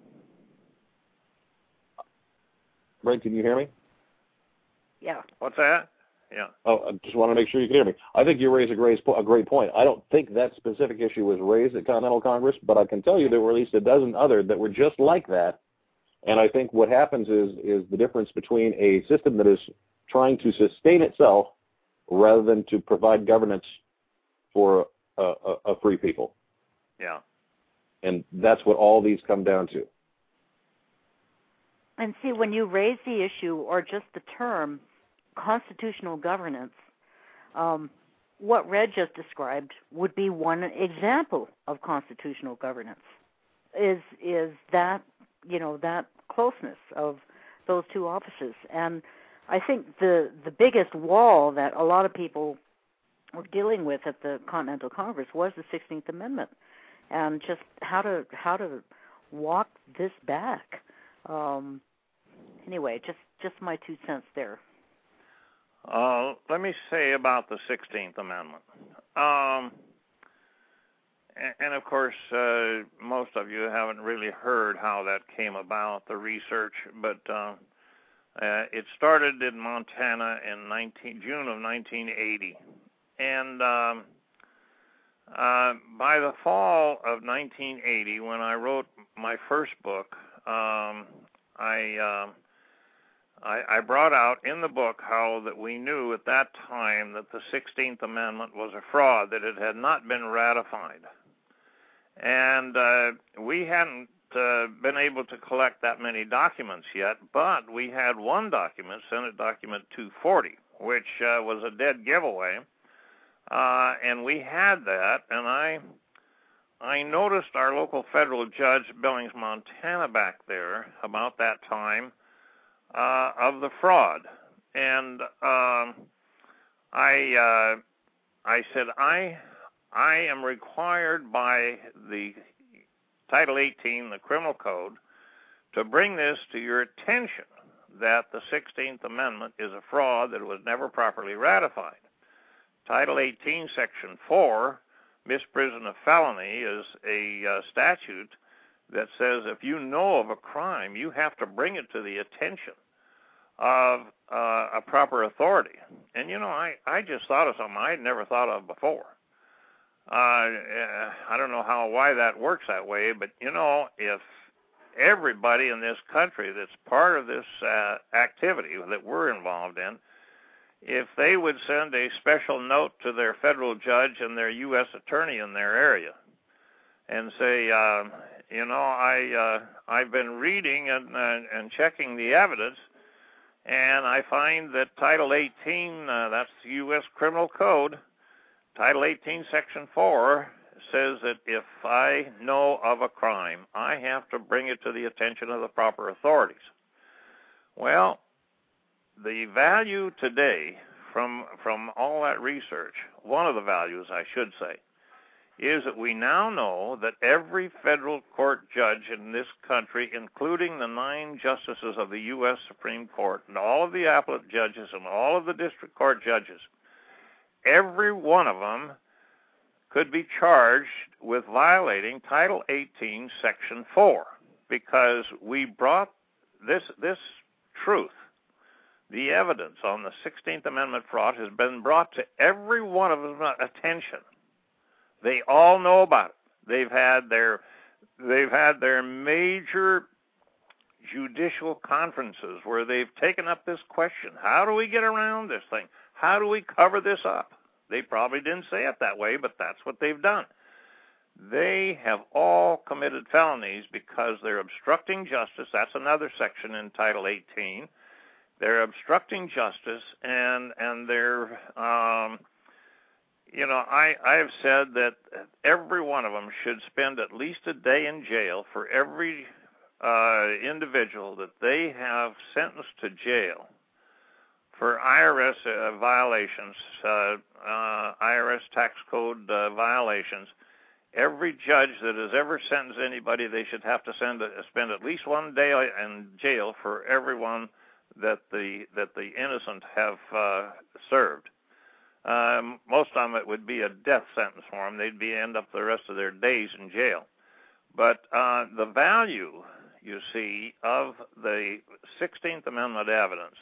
Red, can you hear me? Yeah. What's that? Yeah. Oh, I just want to make sure you can hear me. I think you raise a great, a great point. I don't think that specific issue was raised at Continental Congress, but I can tell you there were at least a dozen others that were just like that. And I think what happens is is the difference between a system that is trying to sustain itself rather than to provide governance for a, a, a free people. Yeah. And that's what all these come down to. And see, when you raise the issue or just the term constitutional governance, um, what Red just described would be one example of constitutional governance. Is is that, you know, that closeness of those two offices. And I think the the biggest wall that a lot of people were dealing with at the Continental Congress was the sixteenth Amendment, and just how to how to walk this back. Um, anyway, just just my two cents there. Uh, let me say about the sixteenth Amendment. Um, and, and of course, uh, most of you haven't really heard how that came about, the research, but uh, uh, it started in Montana in nineteen, June of nineteen eighty. And um, uh, by the fall of nineteen eighty, when I wrote my first book, um, I... Uh, I, I brought out in the book how that we knew at that time that the sixteenth Amendment was a fraud, that it had not been ratified. And uh, we hadn't uh, been able to collect that many documents yet, but we had one document, Senate Document two forty, which uh, was a dead giveaway. Uh, and we had that, and I, I noticed our local federal judge, Billings, Montana, back there about that time, Uh, of the fraud, and um, I uh, I said I I am required by the Title eighteen, the Criminal Code, to bring this to your attention that the sixteenth Amendment is a fraud, that it was never properly ratified. Title eighteen, Section four, misprision of felony, is a uh, statute that says if you know of a crime, you have to bring it to the attention of uh, a proper authority. And, you know, I, I just thought of something I'd never thought of before. Uh, I don't know how why that works that way, but, you know, if everybody in this country that's part of this uh, activity that we're involved in, if they would send a special note to their federal judge and their U S attorney in their area and say, uh, you know, I, uh, I've been reading and, uh, and checking the evidence, and I find that Title eighteen, uh, that's the U S Criminal Code, Title eighteen, Section four, says that if I know of a crime, I have to bring it to the attention of the proper authorities. Well, the value today from from all that research, one of the values, I should say, is that we now know that every federal court judge in this country, including the nine justices of the U S Supreme Court and all of the appellate judges and all of the district court judges, every one of them could be charged with violating Title eighteen, Section four, because we brought this this truth, the evidence on the sixteenth Amendment fraud, has been brought to every one of them attention. They all know about it. They've had their they've had their major judicial conferences where they've taken up this question. How do we get around this thing? How do we cover this up? They probably didn't say it that way, but that's what they've done. They have all committed felonies because they're obstructing justice. That's another section in Title eighteen. They're obstructing justice, and and they're, um, you know, I, I have said that every one of them should spend at least a day in jail for every uh, individual that they have sentenced to jail for I R S uh, violations, uh, uh, I R S tax code uh, violations. Every judge that has ever sentenced anybody, they should have to send a, spend at least one day in jail for everyone that the that the innocent have uh, served. Um, most of them, it would be a death sentence for them. They'd be end up the rest of their days in jail. But uh, the value, you see, of the sixteenth Amendment evidence,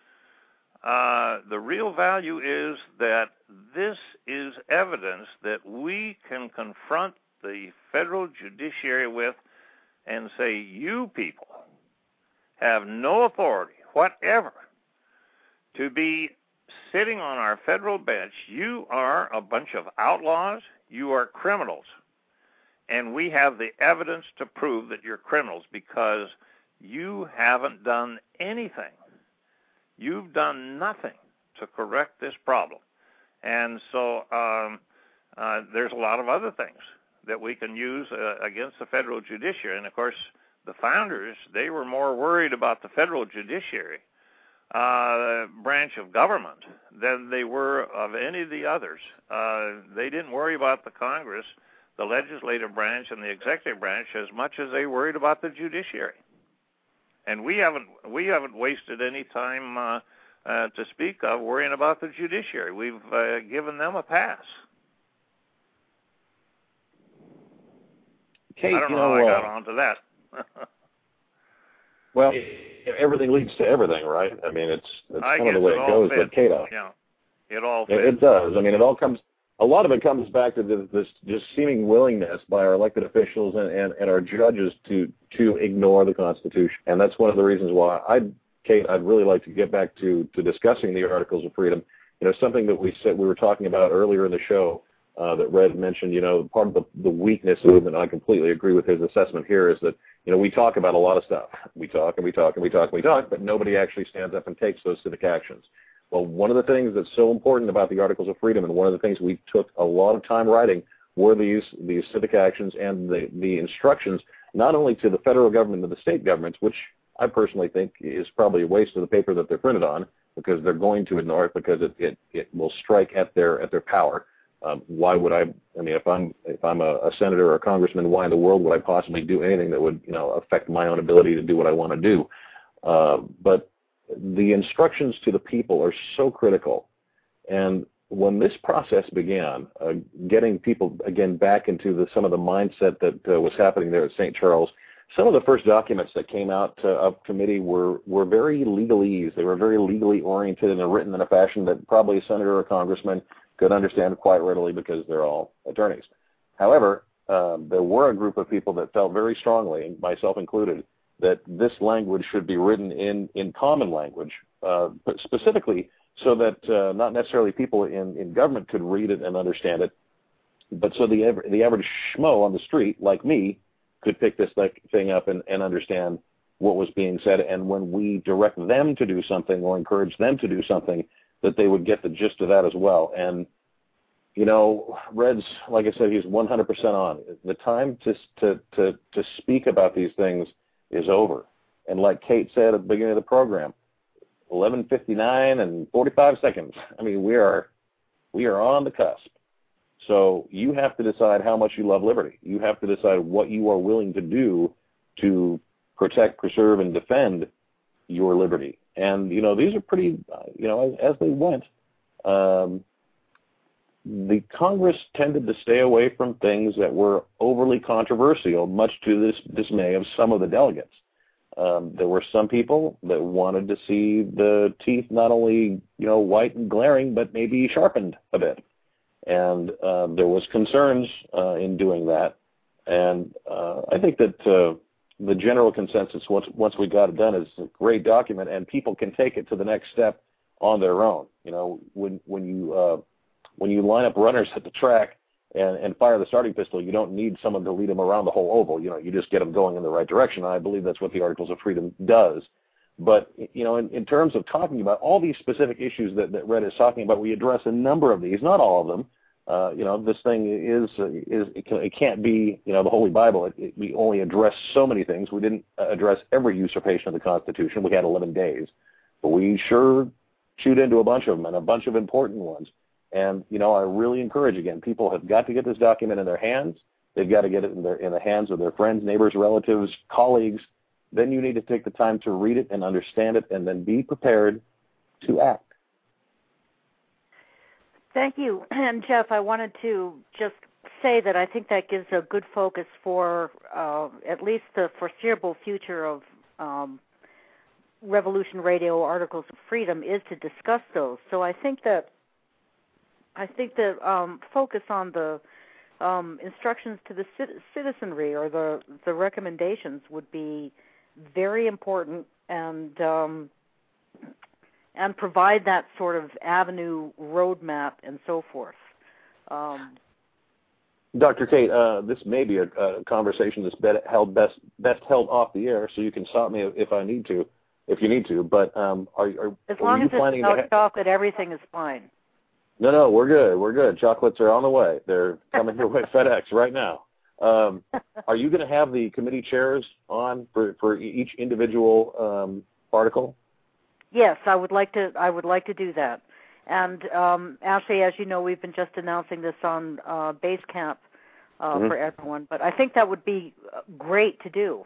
uh, the real value is that this is evidence that we can confront the federal judiciary with and say, you people have no authority whatever to be sitting on our federal bench. You are a bunch of outlaws. You are criminals. And we have the evidence to prove that you're criminals because you haven't done anything. You've done nothing to correct this problem. And so um, uh, there's a lot of other things that we can use uh, against the federal judiciary. And, of course, the founders, they were more worried about the federal judiciary uh, branch of government than they were of any of the others. Uh, they didn't worry about the Congress, the legislative branch, and the executive branch as much as they worried about the judiciary. And we haven't we haven't wasted any time uh, uh, to speak of worrying about the judiciary. We've uh, given them a pass. Kate, I don't you know, know, how I got uh, onto that. Well, everything leads to everything, right? I mean, it's it's I kind of the way it it goes. fits. But Kate, yeah, it all fits. it, it does. I mean, it all comes. A lot of it comes back to this, this just seeming willingness by our elected officials and, and, and our judges to to ignore the Constitution, and that's one of the reasons why I, Kate, I'd really like to get back to to discussing the Articles of Freedom. You know, something that we said we were talking about earlier in the show uh, that Red mentioned. You know, part of the, the weakness of it, and I completely agree with his assessment here, is that you know we talk about a lot of stuff. We talk and we talk and we talk and we talk, but nobody actually stands up and takes those civic actions. Well, one of the things that's so important about the Articles of Freedom, and one of the things we took a lot of time writing, were these these civic actions and the, the instructions, not only to the federal government and the state governments, which I personally think is probably a waste of the paper that they're printed on, because they're going to ignore it because it, it, it will strike at their at their power. Um, why would I? I mean, if I'm if I'm a, a senator or a congressman, why in the world would I possibly do anything that would you know affect my own ability to do what I want to do? Uh, but the instructions to the people are so critical. And when this process began, uh, getting people, again, back into the, some of the mindset that uh, was happening there at Saint Charles, some of the first documents that came out uh, of committee were, were very legalese. They were very legally oriented and written in a fashion that probably a senator or congressman could understand quite readily because they're all attorneys. However, uh, there were a group of people that felt very strongly, myself included, that this language should be written in, in common language, uh, but specifically so that uh, not necessarily people in, in government could read it and understand it, but so the, the average schmo on the street, like me, could pick this thing up and, and understand what was being said. And when we direct them to do something or encourage them to do something, that they would get the gist of that as well. And, you know, Red's, like I said, he's one hundred percent on. The time to, to, to, to speak about these things is over. And like Kate said at the beginning of the program, eleven fifty-nine and forty-five seconds. I mean, we are we are on the cusp. So you have to decide how much you love liberty. You have to decide what you are willing to do to protect, preserve, and defend your liberty. And, you know, these are pretty, you know, as, as they went, um, the Congress tended to stay away from things that were overly controversial, much to this dismay of some of the delegates. Um, there were some people that wanted to see the teeth not only, you know, white and glaring, but maybe sharpened a bit. And uh, there was concerns uh, in doing that. And uh, I think that uh, the general consensus once once we got it done is a great document, and people can take it to the next step on their own. You know, when when you uh, when you line up runners at the track and, and fire the starting pistol, you don't need someone to lead them around the whole oval. You know, you just get them going in the right direction. And I believe that's what the Articles of Freedom does. But, you know, in, in terms of talking about all these specific issues that, that Red is talking about, we address a number of these, not all of them. Uh, you know, this thing is, uh, is it, can, it can't be, you know, the Holy Bible. It, it, we only address so many things. We didn't address every usurpation of the Constitution. We had eleven days. But we sure chewed into a bunch of them, and a bunch of important ones. And, you know, I really encourage, again, people have got to get this document in their hands. They've got to get it in, their, in the hands of their friends, neighbors, relatives, colleagues. Then you need to take the time to read it and understand it, and then be prepared to act. Thank you. And, Jeff, I wanted to just say that I think that gives a good focus for uh, at least the foreseeable future of um, Revolution Radio Articles of Freedom is to discuss those. So I think that I think the um, focus on the um, instructions to the citizenry or the, the recommendations would be very important, and um, and provide that sort of avenue, roadmap, and so forth. Um, Doctor Kate, uh, this may be a, a conversation that's be held best best held off the air, so you can stop me if I need to, if you need to. But um, are, are as long are as you planning it's to no chocolate, everything is fine. No, no, we're good. We're good. Chocolates are on the way. They're coming your way FedEx right now. Um, are you going to have the committee chairs on for, for each individual um, article? Yes, I would like to. I would like to do that. And um, Ashley, as you know, we've been just announcing this on uh, Basecamp uh, mm-hmm. for everyone. But I think that would be great to do.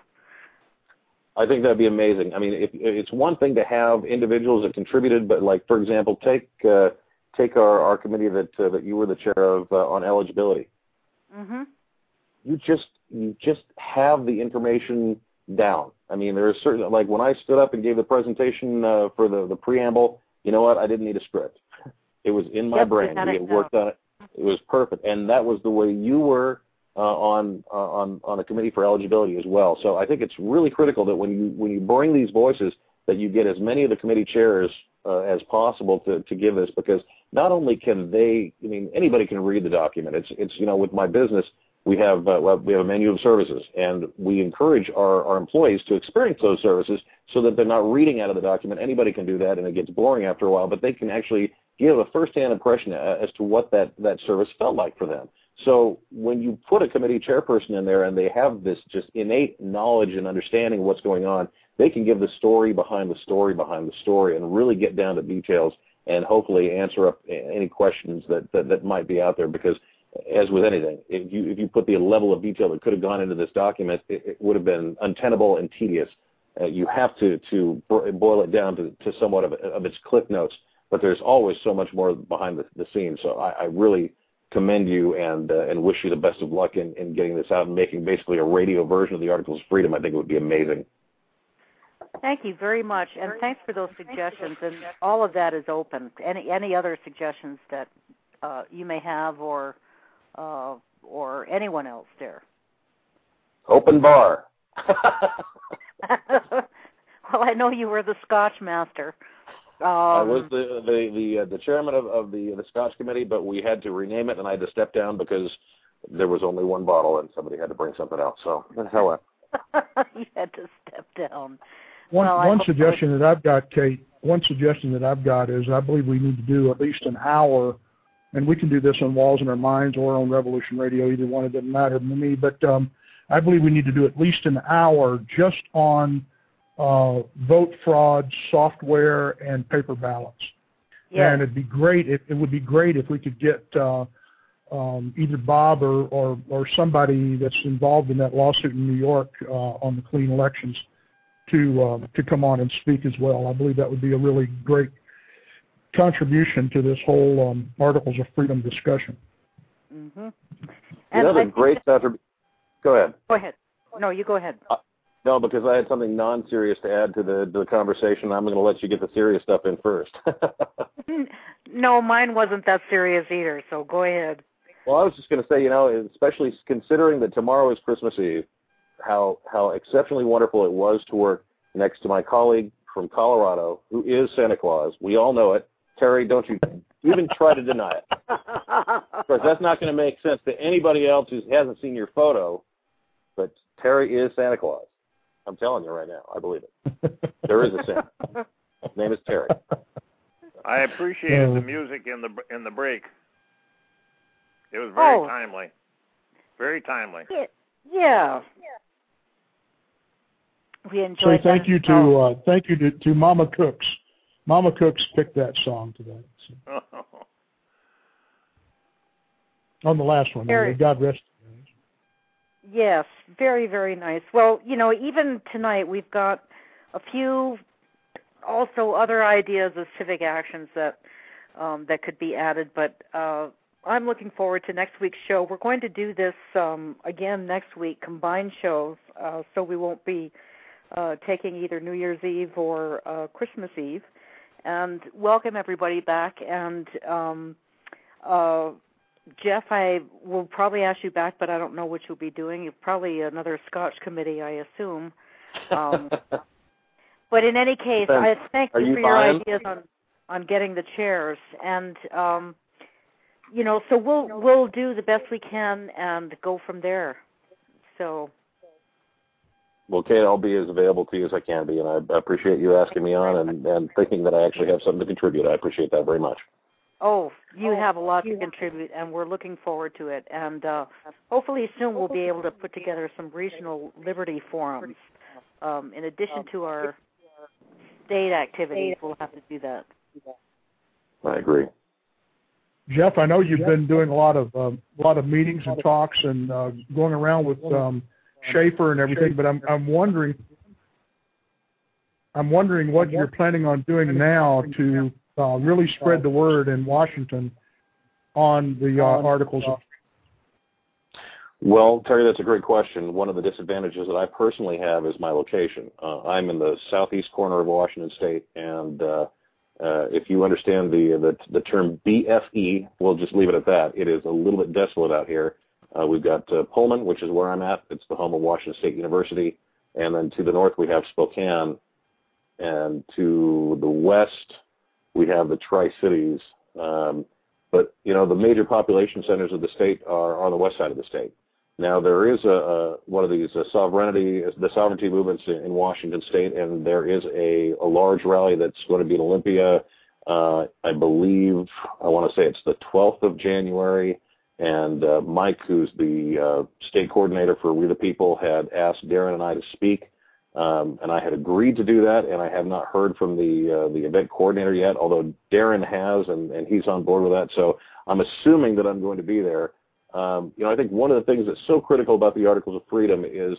I think that'd be amazing. I mean, if, it's one thing to have individuals that contributed, but like, for example, take uh, take our, our committee that uh, that you were the chair of uh, on eligibility. Mm-hmm. You just you just have the information down. I mean, there are certain, like when I stood up and gave the presentation uh, for the, the preamble, you know what? I didn't need a script. It was in my yep, brain. We had worked on it. It was perfect, and that was the way you were uh, on uh, on on a committee for eligibility as well. So I think it's really critical that when you when you bring these voices, that you get as many of the committee chairs uh, as possible to to give this, because not only can they, I mean, anybody can read the document. It's it's you know, with my business, we have uh, well, we have a menu of services, and we encourage our, our employees to experience those services so that they're not reading out of the document. Anybody can do that, and it gets boring after a while, but they can actually give a first-hand impression as to what that, that service felt like for them. So when you put a committee chairperson in there and they have this just innate knowledge and understanding of what's going on, they can give the story behind the story behind the story and really get down to details and hopefully answer up any questions that, that, that might be out there, because as with anything, if you if you put the level of detail that could have gone into this document, it, it would have been untenable and tedious. Uh, you have to to boil it down to, to somewhat of, of its cliff notes, but there's always so much more behind the, the scenes. So I, I really commend you and uh, and wish you the best of luck in, in getting this out and making basically a radio version of the Articles of Freedom. I think it would be amazing. Thank you very much, and thanks for those suggestions. And all of that is open. Any any other suggestions that uh, you may have, or Uh, or anyone else there? Open bar. Well, I know you were the Scotch master. Um, I was the the the, uh, the chairman of, of the the Scotch committee, but we had to rename it, and I had to step down because there was only one bottle, and somebody had to bring something else. So that's how I. You had to step down. One well, one suggestion that I've got, Kate. One suggestion that I've got is I believe we need to do at least an hour. And we can do this on Walls in Our Minds or on Revolution Radio. Either one, it doesn't matter to me. But um, I believe we need to do at least an hour just on uh, vote fraud, software, and paper ballots. Yeah. And it'd be great. It, it would be great if we could get uh, um, either Bob or, or or somebody that's involved in that lawsuit in New York uh, on the clean elections to uh, to come on and speak as well. I believe that would be a really great contribution to this whole um, Articles of Freedom discussion. Mm-hmm. Another great Doctor Go ahead. Go ahead. No, you go ahead. Uh, no, because I had something non-serious to add to the, to the conversation. I'm going to let you get the serious stuff in first. No, mine wasn't that serious either, so go ahead. Well, I was just going to say, you know, especially considering that tomorrow is Christmas Eve, how how exceptionally wonderful it was to work next to my colleague from Colorado, who is Santa Claus. We all know it. Terry, don't you even try to deny it. Because that's not going to make sense to anybody else who hasn't seen your photo, but Terry is Santa Claus. I'm telling you right now, I believe it. There is a Santa. His name is Terry. I appreciated the music in the in the break. It was very oh. timely. Very timely. Yeah. yeah. We enjoyed so thank that. you to oh. uh, thank you to, to Mama Cooks. Mama Cooks picked that song today. So. On the last one, Very, God rest. Yes, very, very nice. Well, you know, even tonight we've got a few also other ideas of civic actions that um, that could be added, but uh, I'm looking forward to next week's show. We're going to do this um, again next week, combined shows, uh, so we won't be uh, taking either New Year's Eve or uh, Christmas Eve. And welcome everybody back. And um, uh, Jeff, I will probably ask you back, but I don't know what you'll be doing. You're probably another Scotch committee, I assume. Um, but in any case, Ben, I thank you, you for fine? your ideas on, on getting the chairs. And um, you know, so we'll we'll do the best we can and go from there. So. Well, Kate, I'll be as available to you as I can be, and I appreciate you asking me on and, and thinking that I actually have something to contribute. I appreciate that very much. Oh, you have a lot to contribute, and we're looking forward to it. And uh, hopefully soon we'll be able to put together some regional liberty forums. Um, in addition to our state activities, we'll have to do that. I agree. Jeff, I know you've been doing a lot of um, a lot of meetings and talks and uh, going around with um, Schaefer and everything, but I'm I'm wondering I'm wondering what you're planning on doing now to uh, really spread the word in Washington on the uh, Articles of. Well, Terry, that's a great question. One of the disadvantages that I personally have is my location. Uh, I'm in the southeast corner of Washington State, and uh, uh, if you understand the, the the term B F E, we'll just leave it at that. It is a little bit desolate out here. Uh, we've got uh, Pullman, which is where I'm at. It's the home of Washington State University. And then to the north, we have Spokane. And to the west, we have the Tri-Cities. Um, but, you know, the major population centers of the state are, are on the west side of the state. Now, there is a, a one of these uh, sovereignty, the sovereignty movements in, in Washington State, and there is a, a large rally that's going to be in Olympia. Uh, I believe, I want to say it's the twelfth of January. And uh, Mike, who's the uh, state coordinator for We the People, had asked Darren and I to speak, um, and I had agreed to do that, and I have not heard from the uh, the event coordinator yet, although Darren has, and, and he's on board with that, so I'm assuming that I'm going to be there. Um, you know, I think one of the things that's so critical about the Articles of Freedom is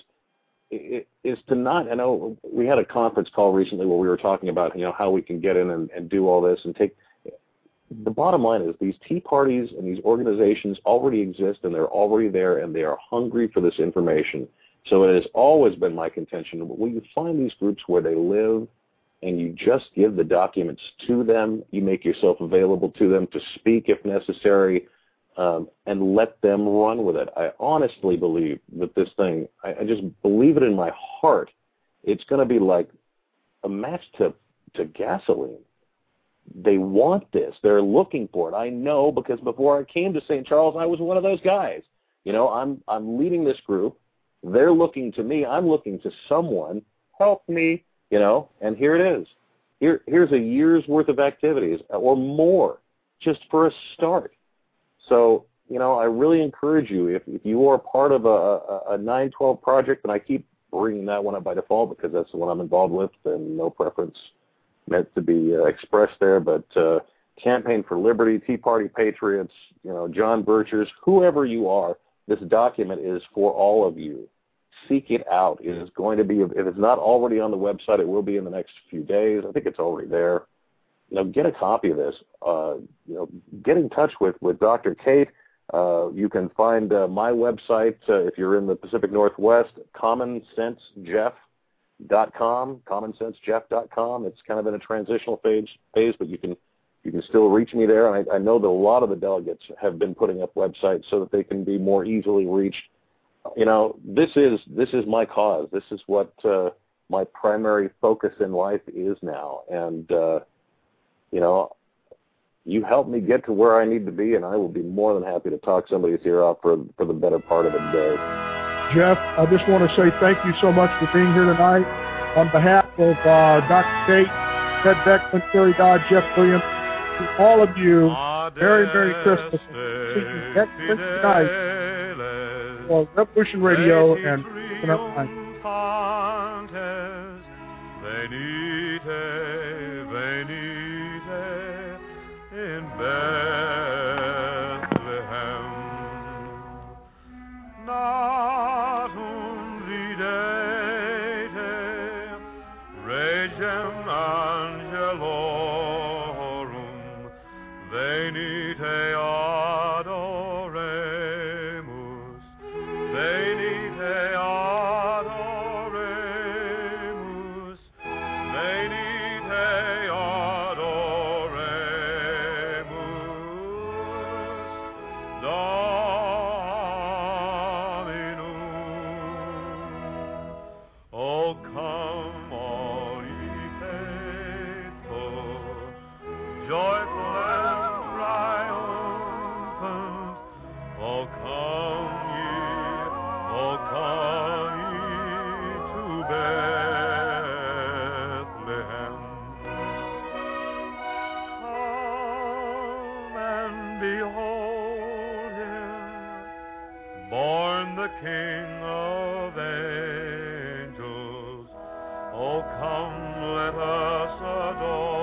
is to not, I know we had a conference call recently where we were talking about, you know, how we can get in and, and do all this and take. The bottom line is these tea parties and these organizations already exist, and they're already there, and they are hungry for this information. So it has always been my contention, when you find these groups where they live and you just give the documents to them, you make yourself available to them to speak if necessary, um, and let them run with it. I honestly believe that this thing, I, I just believe it in my heart, it's going to be like a match to, to gasoline. They want this. They're looking for it. I know, because before I came to Saint Charles, I was one of those guys. You know, I'm I'm leading this group. They're looking to me. I'm looking to someone. Help me, you know, and here it is. Here, here's a year's worth of activities or more just for a start. So, you know, I really encourage you, if, if you are part of a, a, a nine twelve project, and I keep bringing that one up by default because that's the one I'm involved with, and no preference meant to be uh, expressed there, but uh, Campaign for Liberty, Tea Party Patriots, you know, John Birchers, whoever you are, this document is for all of you. Seek it out. It is going to be, if it's not already on the website, it will be in the next few days. I think it's already there. You know, get a copy of this. Uh, you know, get in touch with, with Doctor Kate. Uh, you can find uh, my website, uh, if you're in the Pacific Northwest, common sense jeff dot com, common sense jeff dot com. It's kind of in a transitional phase, phase, but you can you can still reach me there. And I, I know that a lot of the delegates have been putting up websites so that they can be more easily reached. You know, this is this is my cause. This is what uh, my primary focus in life is now. And, uh, you know, you helped me get to where I need to be, and I will be more than happy to talk somebody's ear off for, for the better part of a day. Jeff, I just want to say thank you so much for being here tonight. On behalf of uh, Doctor Tate, Ted Beckman, Terry Dodd, Jeff Williams, to all of you, Merry, Merry Christmas. See you next Wednesday night for Revolution Radio and Open Up Mind. Venite, venite in Bethlehem. Natum videte regem angelorum, venite adoremus, venite adoremus, venite adoremus, Dominum. O come, all ye faithful, joyful and triumphant. O come ye, O come ye to Bethlehem. Come and behold him, born the King of angels. O come, let us adore